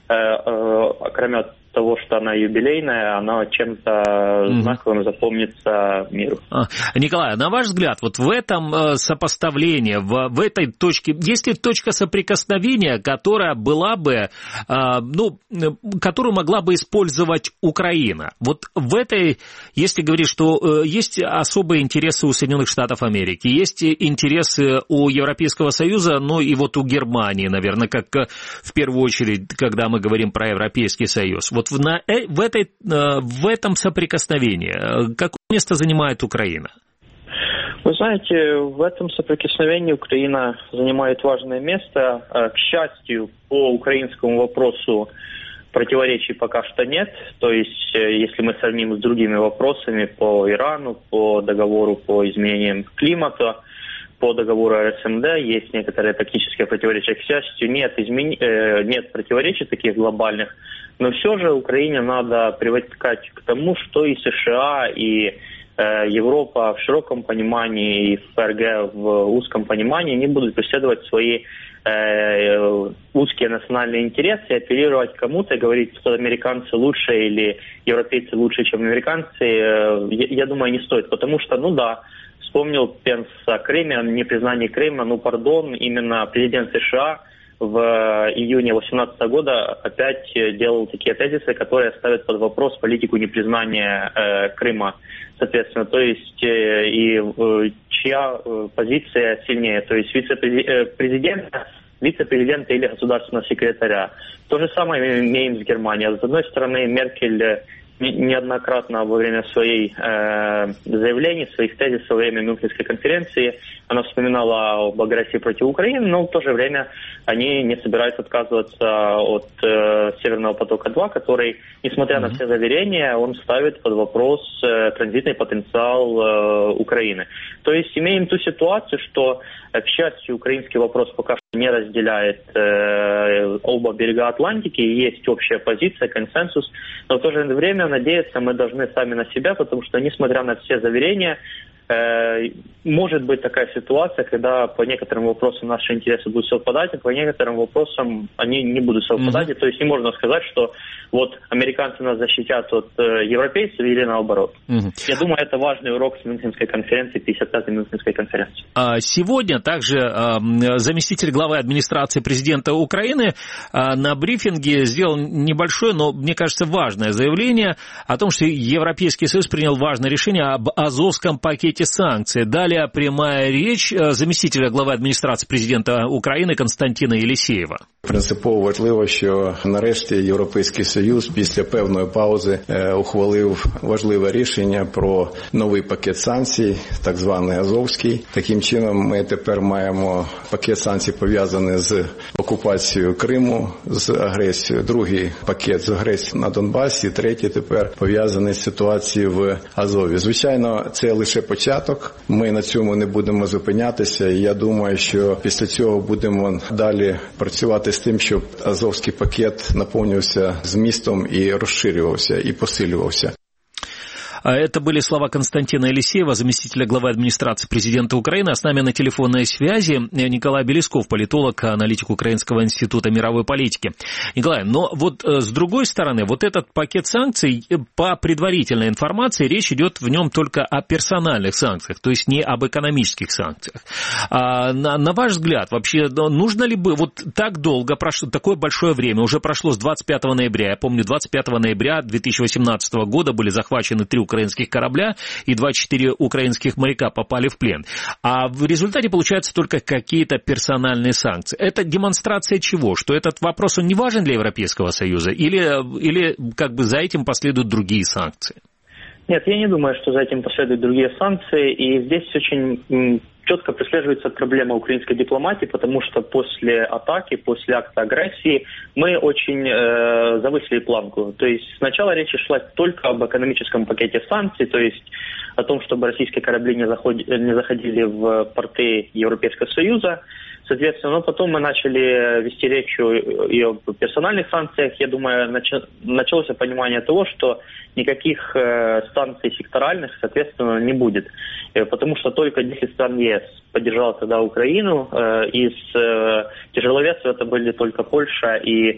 кроме того, что она юбилейная, она чем-то знаковым запомнится миру. Николай, на ваш взгляд, вот в этом сопоставлении, в этой точке, есть ли точка соприкосновения, которая была бы, которую могла бы использовать Украина? Вот в этой, если говорить, что есть особые интересы у Соединенных Штатов Америки, есть интересы у Европейского Союза, ну и вот у Германии, наверное, как в первую очередь, когда мы говорим про Европейский Союз. Вот в этом соприкосновении какое место занимает Украина? Вы знаете, в этом соприкосновении Украина занимает важное место. К счастью, по украинскому вопросу противоречий пока что нет. То есть, если мы сравним с другими вопросами по Ирану, по договору по изменениям климата, по договору РСМД есть некоторые тактические противоречия. К счастью, нет противоречий таких глобальных, но все же Украине надо привыкать к тому, что и США, и Европа в широком понимании, и ФРГ в узком понимании не будут преследовать свои узкие национальные интересы и апеллировать кому-то, говорить, что американцы лучше или европейцы лучше, чем американцы, я думаю, не стоит, потому что, вспомнил Пенс о Крыме, о непризнании Крыма, именно президент США в июне 2018 года опять делал такие тезисы, которые ставят под вопрос политику непризнания Крыма, соответственно, то есть и чья позиция сильнее, то есть вице-президента или государственного секретаря. То же самое имеем с Германией. С одной стороны, Меркель неоднократно во время своих заявлений, своих тезисов во время Мюнхенской конференции, она вспоминала об агрессии против Украины, но в то же время они не собираются отказываться от Северного потока-2, который, несмотря на все заверения, он ставит под вопрос транзитный потенциал Украины. То есть имеем ту ситуацию, что, к счастью, украинский вопрос пока что не разделяет оба берега Атлантики, есть общая позиция, консенсус, но в то же время надеяться мы должны сами на себя, потому что, несмотря на все заверения, может быть такая ситуация, когда по некоторым вопросам наши интересы будут совпадать, а по некоторым вопросам они не будут совпадать. То есть не можно сказать, что вот американцы нас защитят от европейцев или наоборот. Я думаю, это важный урок с Мюнхенской конференции, 55-й Мюнхенской конференции. Сегодня также заместитель главы администрации президента Украины на брифинге сделал небольшое, но, мне кажется, важное заявление о том, что Европейский Союз принял важное решение об Азовском пакете санкций. Далее прямая речь заместителя глави адміністрації президента України Константина Єлісєєва. Принципово важливо, що нарешті Європейський Союз після певної паузи ухвалив важливе рішення про новий пакет санкцій, так званий Азовський. Таким чином ми тепер маємо пакет санкцій пов'язаний з окупацією Криму, з агресією, другий пакет з агресією на Донбасі, третій тепер пов'язаний з ситуацією в Азові. Звичайно, це лише початок. Ми на цьому не будемо зупинятися, і я думаю, що після цього будемо далі працювати з тим, щоб Азовський пакет наповнювався змістом і розширювався, і посилювався. Это были слова Константина Елисеева, заместителя главы администрации президента Украины. А с нами на телефонной связи Николай Белесков, политолог, аналитик Украинского института мировой политики. Николай, но вот с другой стороны, вот этот пакет санкций, по предварительной информации, речь идет в нем только о персональных санкциях, то есть не об экономических санкциях. На ваш взгляд, вообще нужно ли бы, вот так долго прошло, такое большое время, уже прошло с 25 ноября, я помню, 25 ноября 2018 года были захвачены 3 украинских корабля, и 24 украинских моряка попали в плен. А в результате получаются только какие-то персональные санкции. Это демонстрация чего? Что этот вопрос, он не важен для Европейского Союза? Или как бы за этим последуют другие санкции? Нет, я не думаю, что за этим последуют другие санкции. И здесь очень четко прослеживается проблема украинской дипломатии, потому что после атаки, после акта агрессии мы очень завысили планку. То есть сначала речь шла только об экономическом пакете санкций, то есть о том, чтобы российские корабли не заходили в порты Европейского Союза. Соответственно, но потом мы начали вести речь и об персональных санкциях. Я думаю, началось понимание того, что никаких санкций секторальных, соответственно, не будет. Потому что только 10 стран ЕС поддержало тогда Украину. Из тяжеловесов это были только Польша,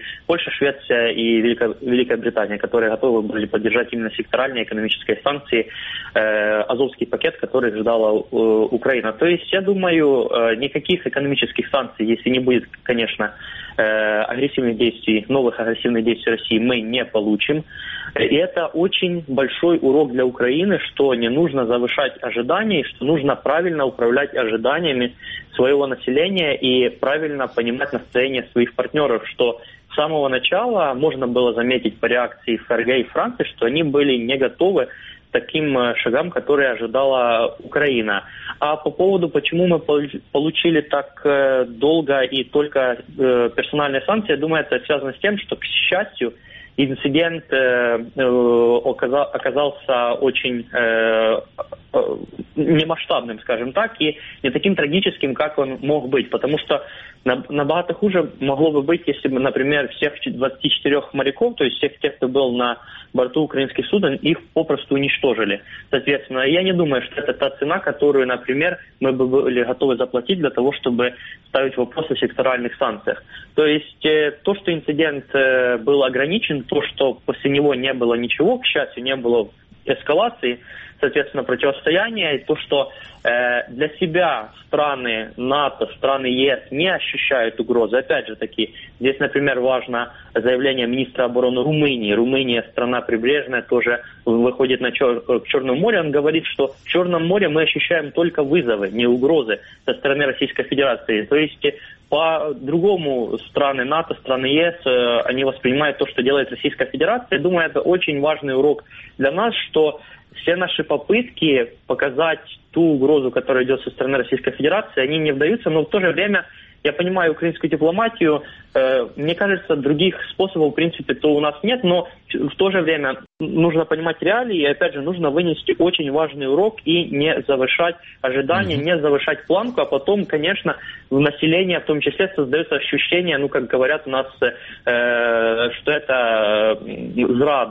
Швеция и Великая Британия, которые готовы были поддержать именно секторальные экономические санкции, Азовский пакет, который ждала Украина. То есть, я думаю, никаких экономических санкций, если не будет, конечно, агрессивных действий, новых агрессивных действий России, мы не получим. И это очень большой урок для Украины, что не нужно завышать ожидания, что нужно правильно управлять ожиданиями своего населения и правильно понимать настроение своих партнеров, что с самого начала можно было заметить по реакции ФРГ и Франции, что они были не готовы таким шагам, которые ожидала Украина. А по поводу, почему мы получили так долго и только персональные санкции, я думаю, это связано с тем, что, к счастью, инцидент оказался очень немасштабным, скажем так, и не таким трагическим, как он мог быть, потому что набагато хуже могло бы быть, если бы, например, всех 24 моряков, то есть всех тех, кто был на борту украинских суден, их попросту уничтожили. Соответственно, я не думаю, что это та цена, которую, например, мы бы были готовы заплатить для того, чтобы ставить вопрос о секторальных санкциях. То есть то, что инцидент был ограничен, то, что после него не было ничего, к счастью, не было эскалации, соответственно, противостояния, и то, что для себя страны НАТО, страны ЕС не ощущают угрозы. Опять же таки, здесь, например, важно заявление министра обороны Румынии. Румыния, страна прибрежная, тоже выходит к Черному морю. Он говорит, что в Черном море мы ощущаем только вызовы, не угрозы со стороны Российской Федерации. То есть по-другому страны НАТО, страны ЕС, они воспринимают то, что делает Российская Федерация. Я думаю, это очень важный урок для нас, что все наши попытки показать ту угрозу, которая идет со стороны Российской Федерации, они не вдаются, но в то же время я понимаю украинскую дипломатию, мне кажется, других способов, в принципе, то у нас нет, но в то же время нужно понимать реалии, и, опять же, нужно вынести очень важный урок и не завышать ожидания, не завышать планку, а потом, конечно, в населении, в том числе, создается ощущение, ну, как говорят у нас, что это зрада.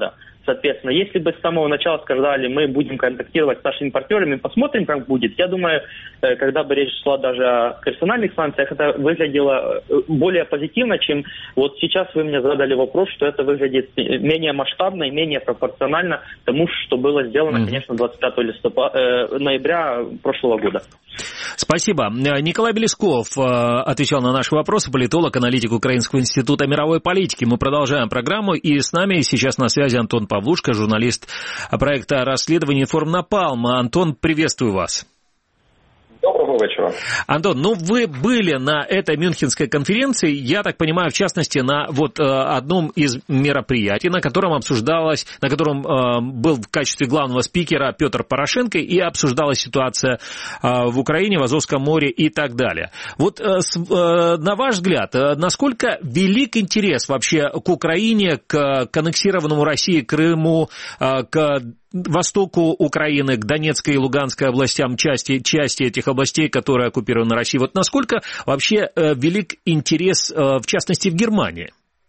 Соответственно, если бы с самого начала сказали, мы будем контактировать с нашими партнерами, посмотрим, как будет, я думаю, когда бы речь шла даже о персональных санкциях, это выглядело более позитивно, чем вот сейчас вы мне задали вопрос, что это выглядит менее масштабно и менее пропорционально тому, что было сделано, конечно, 25 ноября прошлого года. Спасибо. Николай Белесков отвечал на наши вопросы, политолог, аналитик Украинского института мировой политики. Мы продолжаем программу, и с нами сейчас на связи Антон Павлушко, журналист проекта расследования «Информнапалм». Антон, приветствую вас. Доброго вечера. Антон, вы были на этой Мюнхенской конференции, я так понимаю, в частности, на одном из мероприятий, на котором был в качестве главного спикера Петр Порошенко, и обсуждалась ситуация в Украине, в Азовском море и так далее. На ваш взгляд, насколько велик интерес вообще к Украине, к аннексированному Россией Крыму, к востоку Украины, к Донецкой и Луганской областям, части этих областей, которые оккупированы Россией. Насколько вообще велик интерес, в частности, в Германії?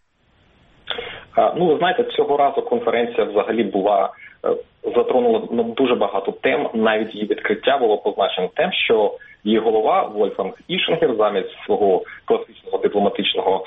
Ви знаєте, цього разу конференція взагалі затронула дуже багато тем, навіть її відкриття було позначено тим, що її голова Вольфганг Ішингер замість свого класичного дипломатичного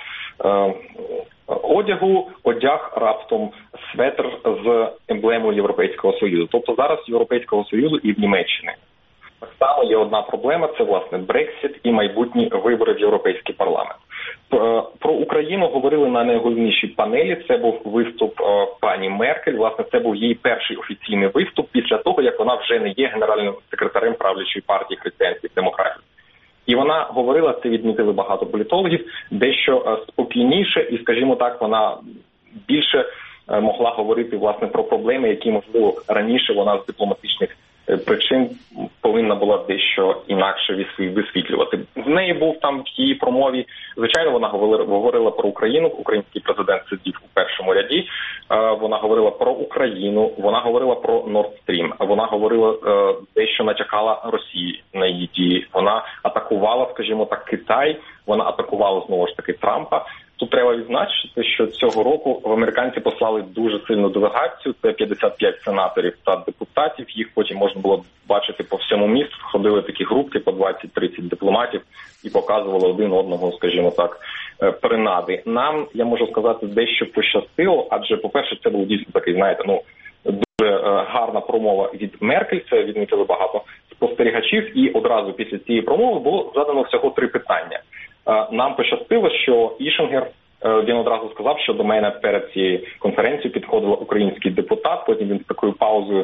одягу одяг раптом светр з емблемою Європейського Союзу. Тобто зараз Європейського Союзу і в Німеччині. Так само є одна проблема, це, власне, Брексит і майбутні вибори в Європейський парламент. Про Україну говорили на найголовнішій панелі, це був виступ пані Меркель, власне, це був її перший офіційний виступ після того, як вона вже не є генеральним секретарем правлячої партії християнських демократів. І вона говорила, це відмітили багато політологів, дещо спокійніше і, скажімо так, вона більше могла говорити, власне, про проблеми, які, можливо, раніше вона з дипломатичних причин повинна була дещо інакше висвітлювати. В неї був там в її промові, звичайно, вона говорила про Україну, український президент сидів у першому ряді, вона говорила про Україну, вона говорила про Nord Stream, вона говорила, дещо натякала Росії на її дії, вона атакувала, скажімо так, Китай, вона атакувала знову ж таки Трампа. Тут треба відзначити, що цього року американці послали дуже сильну делегацію, це 55 сенаторів та депутатів, їх потім можна було бачити по всьому місту, ходили такі групки по 20-30 дипломатів і показували один одного, скажімо так, принади. Нам, я можу сказати, дещо пощастило, адже, по-перше, це був дійсно такий, знаєте, дуже гарна промова від Меркель, це відмітили багато спостерігачів, і одразу після цієї промови було задано всього 3 питання. Нам пощастило, що Ішингер, він одразу сказав, що до мене перед цією конференцією підходила український депутат, потім він з такою паузою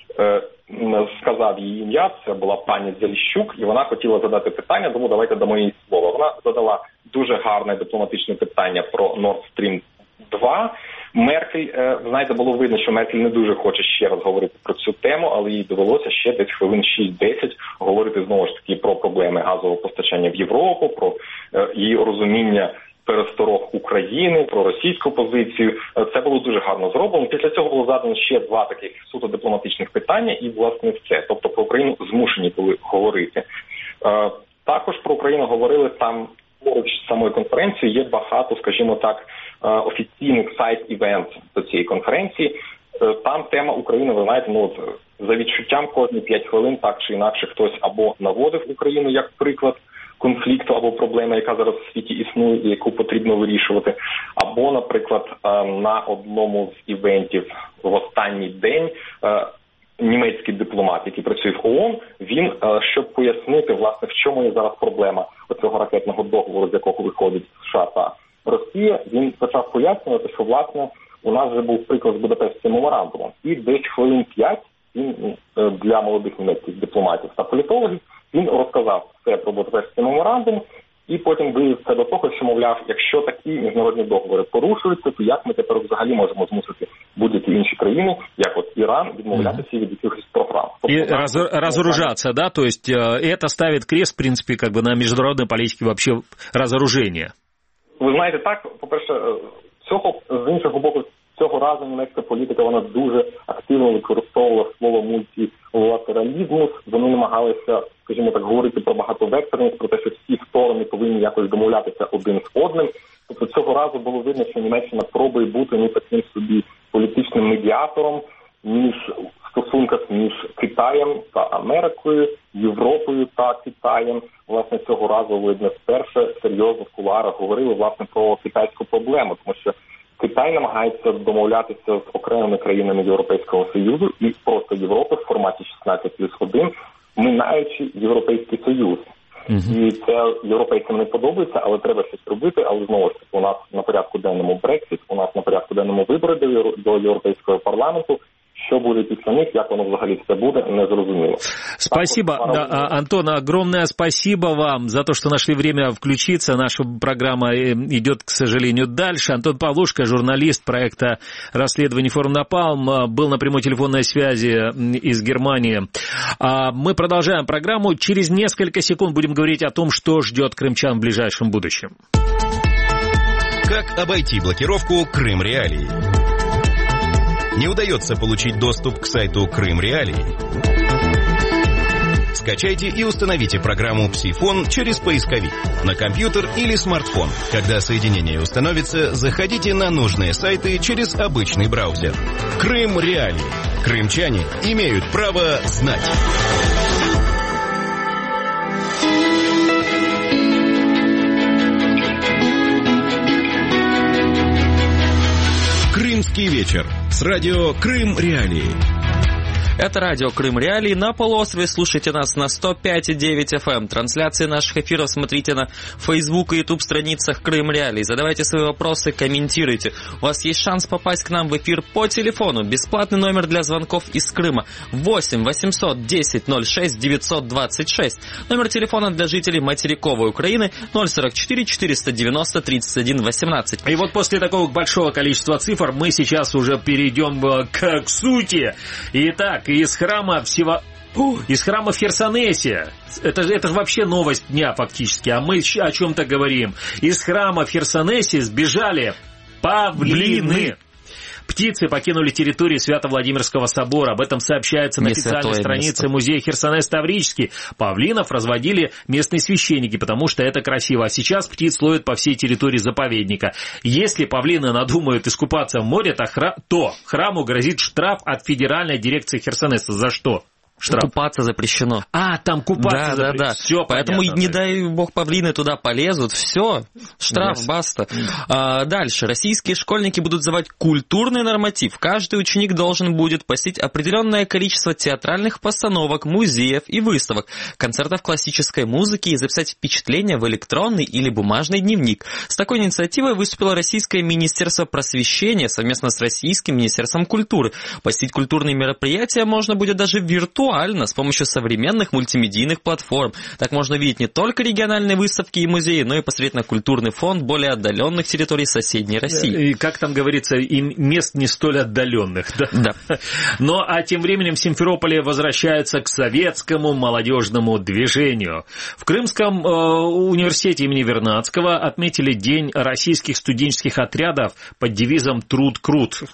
сказав її ім'я, це була пані Заліщук, і вона хотіла задати питання, тому давайте дамо їй слово. Вона задала дуже гарне дипломатичне питання про Nord Stream 2. Меркель, знаєте, було видно, що Меркель не дуже хоче ще раз говорити про цю тему, але їй довелося ще десь хвилин 6-10 говорити знову ж таки про проблеми газового постачання в Європу, про її розуміння пересторог України, про російську позицію. Це було дуже гарно зроблено. Після цього було задано ще 2 таких суто дипломатичних питання і, власне, все. Тобто про Україну змушені були говорити. Також про Україну говорили там, поруч з самою конференцією, є багато, скажімо так, офіційних сайт-івент до цієї конференції. Там тема України, ви знаєте, за відчуттям кожні 5 хвилин так чи інакше хтось або наводив Україну як приклад конфлікту або проблеми, яка зараз в світі існує і яку потрібно вирішувати, або, наприклад, на одному з івентів в останній день німецький дипломат, який працює в ООН, він, щоб пояснити, власне, в чому є зараз проблема оцього ракетного договору, з якого виходить США та Росія, він почав пояснювати, що, власне, у нас вже був приклад з Будапештським меморандумом. І десь хвилин 5 він для молодих німецьких дипломатів та політологів він розказав все про Будапештський меморандум, і потім вивів це до того, що, мовляв, якщо такі міжнародні договори порушуються, то як ми тепер взагалі можемо змусити будь-які інші країни, як от Іран, відмовлятися від якихось програм. И разоружаться, да? То есть это ставит крест, в принципе, как бы на международной политике вообще разоружения. Ви знаєте, так, по-перше, з іншого боку, цього разу німецька політика, вона дуже активно використовувала слово мультилатералізму. Вони намагалися, скажімо так, говорити про багатовекторність, про те, що всі сторони повинні якось домовлятися один з одним. Тобто цього разу було видно, що Німеччина пробує бути таким собі політичним медіатором в стосунках між Китаєм та Америкою, Європою та Китаєм. Власне, цього разу, видно, вперше серйозно в кулуарах говорили, власне, про китайську проблему, тому що Китай намагається домовлятися з окремими країнами Європейського Союзу і просто Європи в форматі 16+1, минаючи Європейський Союз. І це європейцям не подобається, але треба щось робити. Але знову ж таки, у нас на порядку денному Брексит, у нас на порядку денному вибори до Європейського парламенту. Что будет після них, як воно взагалі все буде, не зрозуміло. Спасибо, да, Антон, огромное спасибо вам за то, что нашли время включиться. Наша программа идет, к сожалению, дальше. Антон Павлушко, журналист проекта расследований «Форум Напалм», был на прямой телефонной связи из Германии. Мы продолжаем программу. Через несколько секунд будем говорить о том, что ждет крымчан в ближайшем будущем. Как обойти блокировку Крым Реалии? Не удается получить доступ к сайту Крым Реалии? Скачайте и установите программу «Псифон» через поисковик на компьютер или смартфон. Когда соединение установится, заходите на нужные сайты через обычный браузер. Крым Реалии. Крымчане имеют право знать. Крымский вечер с радио Крым Реалии. Это радио Крым Реалии на полуострове. Слушайте нас на 105,9 FM. Трансляции наших эфиров смотрите на Facebook и YouTube страницах Крым Реалии. Задавайте свои вопросы, комментируйте. У вас есть шанс попасть к нам в эфир по телефону. Бесплатный номер для звонков из Крыма 8 800 10 06 926. Номер телефона для жителей материковой Украины 044 490 31 18. И вот после такого большого количества цифр мы сейчас уже перейдем к сути. Итак, из храма в Херсонесе. Это же вообще новость дня фактически, а мы о чем-то говорим. Из храма в Херсонесе сбежали павлины. Птицы покинули территорию Свято-Владимирского собора. Об этом сообщается на официальной странице музея Херсонес Таврический. Павлинов разводили местные священники, потому что это красиво. А сейчас птиц ловят по всей территории заповедника. Если павлины надумают искупаться в море, то храму грозит штраф от Федеральной дирекции Херсонеса. За что? Штраф. Купаться запрещено. Там купаться запрещено. Да. Все поэтому, понятно, не дай бог, павлины туда полезут. Все, штраф, баста. Дальше. Российские школьники будут сдавать культурный норматив. Каждый ученик должен будет посетить определенное количество театральных постановок, музеев и выставок, концертов классической музыки и записать впечатления в электронный или бумажный дневник. С такой инициативой выступило Российское Министерство просвещения совместно с Российским Министерством культуры. Посетить культурные мероприятия можно будет даже виртуально с помощью современных мультимедийных платформ. Так можно видеть не только региональные выставки и музеи, но и посмотреть на культурный фонд более отдаленных территорий соседней России. И, как там говорится, и мест не столь отдаленных. Да. Но тем временем в Симферополе возвращаются к советскому молодежному движению. В Крымском университете имени Вернадского отметили День российских студенческих отрядов под девизом «Труд крут».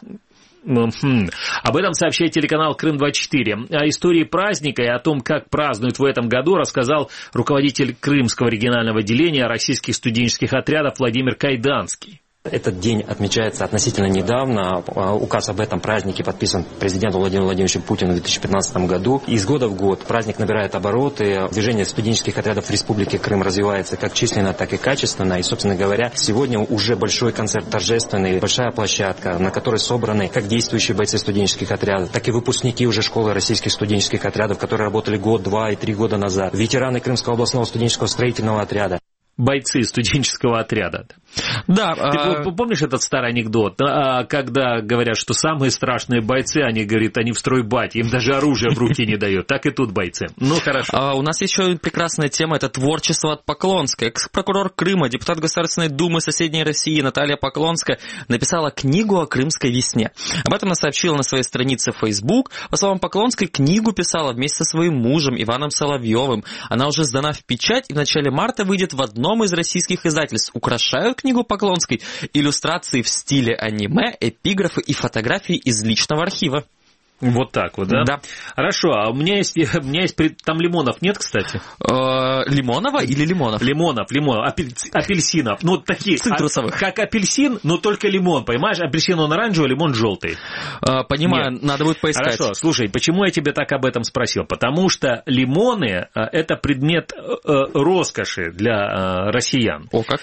Об этом сообщает телеканал Крым-24. О истории праздника и о том, как празднуют в этом году, рассказал руководитель Крымского регионального отделения российских студенческих отрядов Владимир Кайданский. Этот день отмечается относительно недавно. Указ об этом празднике подписан президентом Владимиром Владимировичем Путиным в 2015 году. Из года в год праздник набирает обороты. Движение студенческих отрядов в Республике Крым развивается как численно, так и качественно. И, собственно говоря, сегодня уже большой концерт торжественный, большая площадка, на которой собраны как действующие бойцы студенческих отрядов, так и выпускники уже школы российских студенческих отрядов, которые работали год, 2 и 3 года назад, ветераны Крымского областного студенческого строительного отряда. Бойцы студенческого отряда. Да. Ты помнишь этот старый анекдот, когда говорят, что самые страшные бойцы, они в стройбате, им даже оружие в руки не дают. Так и тут бойцы. Ну, хорошо. У нас еще прекрасная тема, это творчество от Поклонской. Экс-прокурор Крыма, депутат Государственной Думы соседней России Наталья Поклонская написала книгу о крымской весне. Об этом она сообщила на своей странице в Facebook. По словам Поклонской, книгу писала вместе со своим мужем Иваном Соловьевым. Она уже сдана в печать и в начале марта выйдет в одном из российских издательств. Украшают книгу Поклонской иллюстрации в стиле аниме, эпиграфы и фотографии из личного архива. Вот так вот, да? Да. Хорошо, а у меня есть там лимонов нет, кстати? Лимонова или лимонов? Лимонов, апельсинов. Ну, такие, цитрусовых. Как апельсин, но только лимон, понимаешь? Апельсин он оранжевый, лимон желтый. Понимаю, нет. надо будет поискать. Хорошо, слушай, почему я тебе так об этом спросил? Потому что лимоны – это предмет роскоши для россиян. О, как?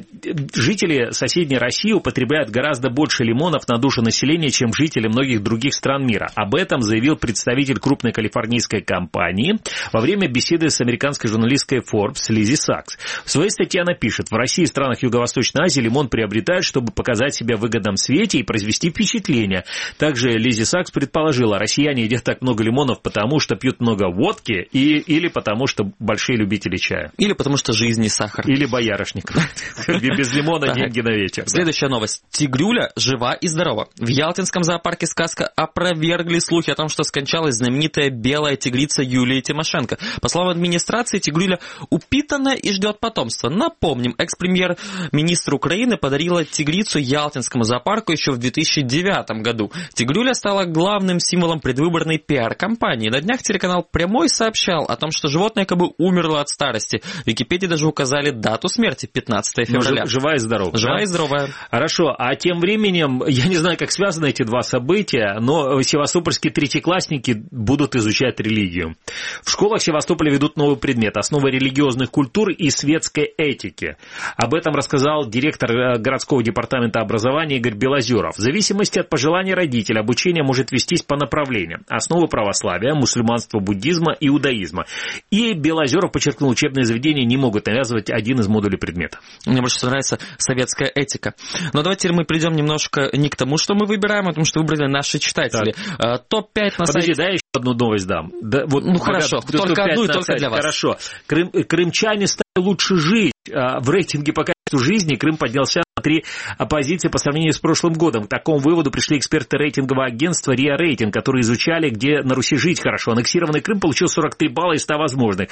Жители соседней России употребляют гораздо больше лимонов на душу населения, чем жители многих других стран мира. Об этом заявил представитель крупной калифорнийской компании во время беседы с американской журналисткой Forbes Лизи Сакс. В своей статье она пишет: в России и странах Юго-Восточной Азии лимон приобретают, чтобы показать себя в выгодном свете и произвести впечатление. Также Лизи Сакс предположила, россияне едят так много лимонов потому, что пьют много водки или потому, что большие любители чая. Или потому, что жизнь не сахар. Или боярышник. Без лимона деньги на вечер. Следующая новость. Тигрюля жива и здорова. В Ялтинском зоопарке «Сказка» опровергли слухи о том, что скончалась знаменитая белая тигрица Юлия Тимошенко. По словам администрации, тигрюля упитана и ждет потомства. Напомним, экс-премьер-министр Украины подарила тигрицу Ялтинскому зоопарку еще в 2009 году. Тигрюля стала главным символом предвыборной пиар-кампании. На днях телеканал «Прямой» сообщал о том, что животное якобы умерло от старости. В Википедии даже указали дату смерти – 15 февраля. Живая и здоровая. Живая и здоровая. Хорошо, а тем временем, я не знаю, как связаны эти два события, но севастопольские третьеклассники будут изучать религию. В школах Севастополя ведут новый предмет – основы религиозных культур и светской этики. Об этом рассказал директор городского департамента образования Игорь Белозеров. В зависимости от пожеланий родителей обучение может вестись по направлениям: основы православия, мусульманства, буддизма, иудаизма. И Белозеров подчеркнул, учебные заведения не могут навязывать один из модулей предмета. Мне больше нравится советская этика. Но давайте мы придем немножко не к тому, что мы выбираем, а к тому, что выбрали наши читатели. Топ-5 на Подожди, сайте... дай я еще одну новость дам. Да, вот, хорошо, только одну и только для вас. Хорошо. Крымчане стали лучше жить. В рейтинге по качеству жизни Крым поднялся на 3 позиции по сравнению с прошлым годом. К такому выводу пришли эксперты рейтингового агентства РИА Рейтинг, которые изучали, где на Руси жить хорошо. Аннексированный Крым получил 43 балла из 100 возможных.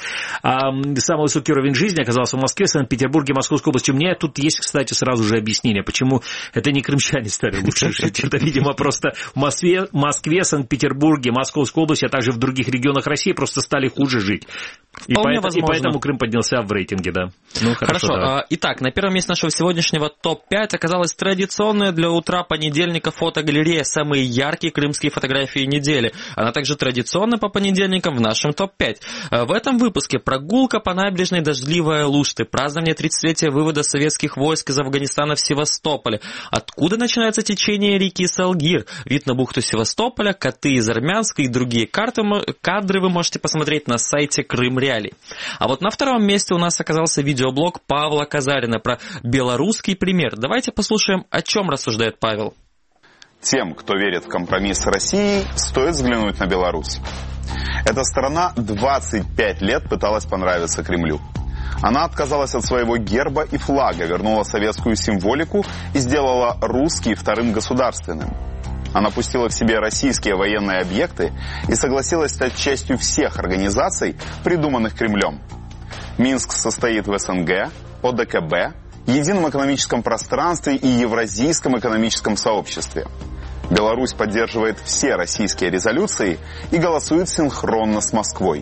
Самый высокий уровень жизни оказался в Москве, Санкт-Петербурге, Московской области. У меня тут есть, кстати, сразу же объяснение, почему это не крымчане стали лучше жить. Это, видимо, просто в Москве, Санкт-Петербурге, Московской области, а также в других регионах России просто стали хуже жить. И поэтому Крым поднялся в рейтинге, да. Ну, хорошо. Итак, на первом месте нашего сегодняшнего топ-5 оказалась традиционная для утра понедельника фотогалерея «Самые яркие крымские фотографии недели». Она также традиционна по понедельникам в нашем топ-5. В этом выпуске прогулка по набережной Дождливая Лушты, празднование 30-летия вывода советских войск из Афганистана в Севастополе, откуда начинается течение реки Салгир, вид на бухту Севастополя, коты из Армянска и другие кадры вы можете посмотреть на сайте Крым Реалий. А вот на втором месте у нас оказался видеоблог Павла Казарина про белорусский пример. Давайте послушаем, о чем рассуждает Павел. Тем, кто верит в компромисс с Россией, стоит взглянуть на Беларусь. Эта страна 25 лет пыталась понравиться Кремлю. Она отказалась от своего герба и флага, вернула советскую символику и сделала русский вторым государственным. Она пустила в себе российские военные объекты и согласилась стать частью всех организаций, придуманных Кремлем. Минск состоит в СНГ, ОДКБ, Едином экономическом пространстве и Евразийском экономическом сообществе. Беларусь поддерживает все российские резолюции и голосует синхронно с Москвой.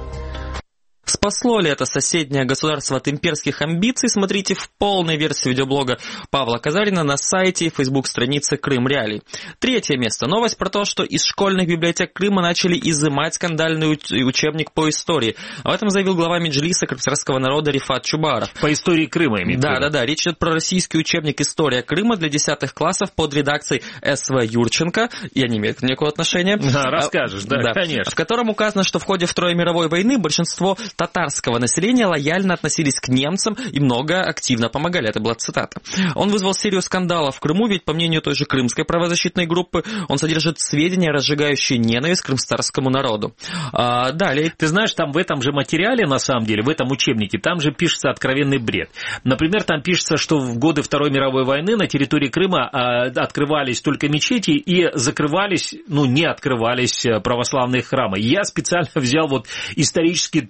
Спасло ли это соседнее государство от имперских амбиций? Смотрите в полной версии видеоблога Павла Казарина на сайте и фейсбук-странице Крым Реалий. Третье место. Новость про то, что из школьных библиотек Крыма начали изымать скандальный учебник по истории. Об этом заявил глава Меджлиса крымского народа Рифат Чубаров. По истории Крыма имеется. Да. Речь идет про российский учебник «История Крыма» для 10 классов под редакцией С.В. Юрченко. Я не имею никакого отношения. Расскажешь, да, конечно. В котором указано, что в ходе Второй мировой войны большинство татарского населения лояльно относились к немцам и много активно помогали. Это была цитата. Он вызвал серию скандалов в Крыму, ведь, по мнению той же крымской правозащитной группы, он содержит сведения, разжигающие ненависть к крымстарскому народу. Далее. Ты знаешь, там в этом же материале, на самом деле, в этом учебнике, там же пишется откровенный бред. Например, там пишется, что в годы Второй мировой войны на территории Крыма открывались только мечети и закрывались, не открывались православные храмы. Я специально взял исторический труд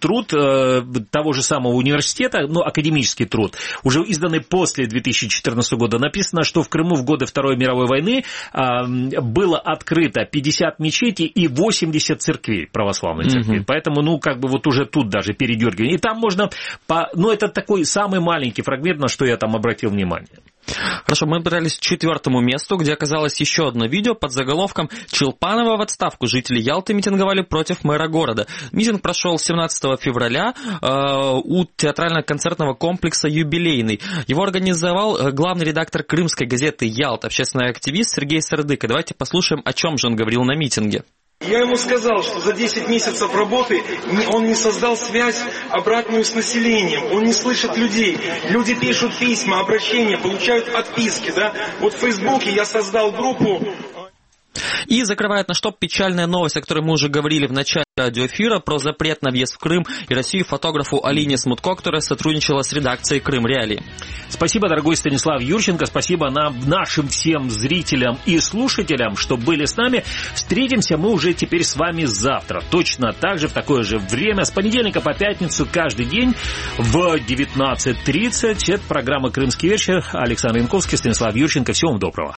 того же самого университета, академический труд, уже изданный после 2014 года, написано, что в Крыму в годы Второй мировой войны было открыто 50 мечетей и 80 церквей, православных церквей. Поэтому, вот уже тут даже передергивание. И там можно, это такой самый маленький фрагмент, на что я там обратил внимание. Хорошо, мы брались к 4-му месту, где оказалось еще одно видео под заголовком «Челпанова в отставку. Жители Ялты митинговали против мэра города». Митинг прошел 17 февраля у театрально-концертного комплекса «Юбилейный». Его организовал главный редактор крымской газеты «Ялта», общественный активист Сергей Сардыка. Давайте послушаем, о чем же он говорил на митинге. Я ему сказал, что за 10 месяцев работы он не создал связь обратную с населением, он не слышит людей. Люди пишут письма, обращения, получают отписки, да. Вот в Фейсбуке я создал группу. И закрывает наш топ печальная новость, о которой мы уже говорили в начале радиоэфира, про запрет на въезд в Крым и Россию фотографу Алине Смутко, которая сотрудничала с редакцией «Крым Реалии». Спасибо, дорогой Станислав Юрченко, спасибо нашим всем зрителям и слушателям, что были с нами. Встретимся мы уже теперь с вами завтра, точно так же, в такое же время, с понедельника по пятницу, каждый день в 19:30. Это программа «Крымский вечер». Александр Янковский, Станислав Юрченко. Всего вам доброго.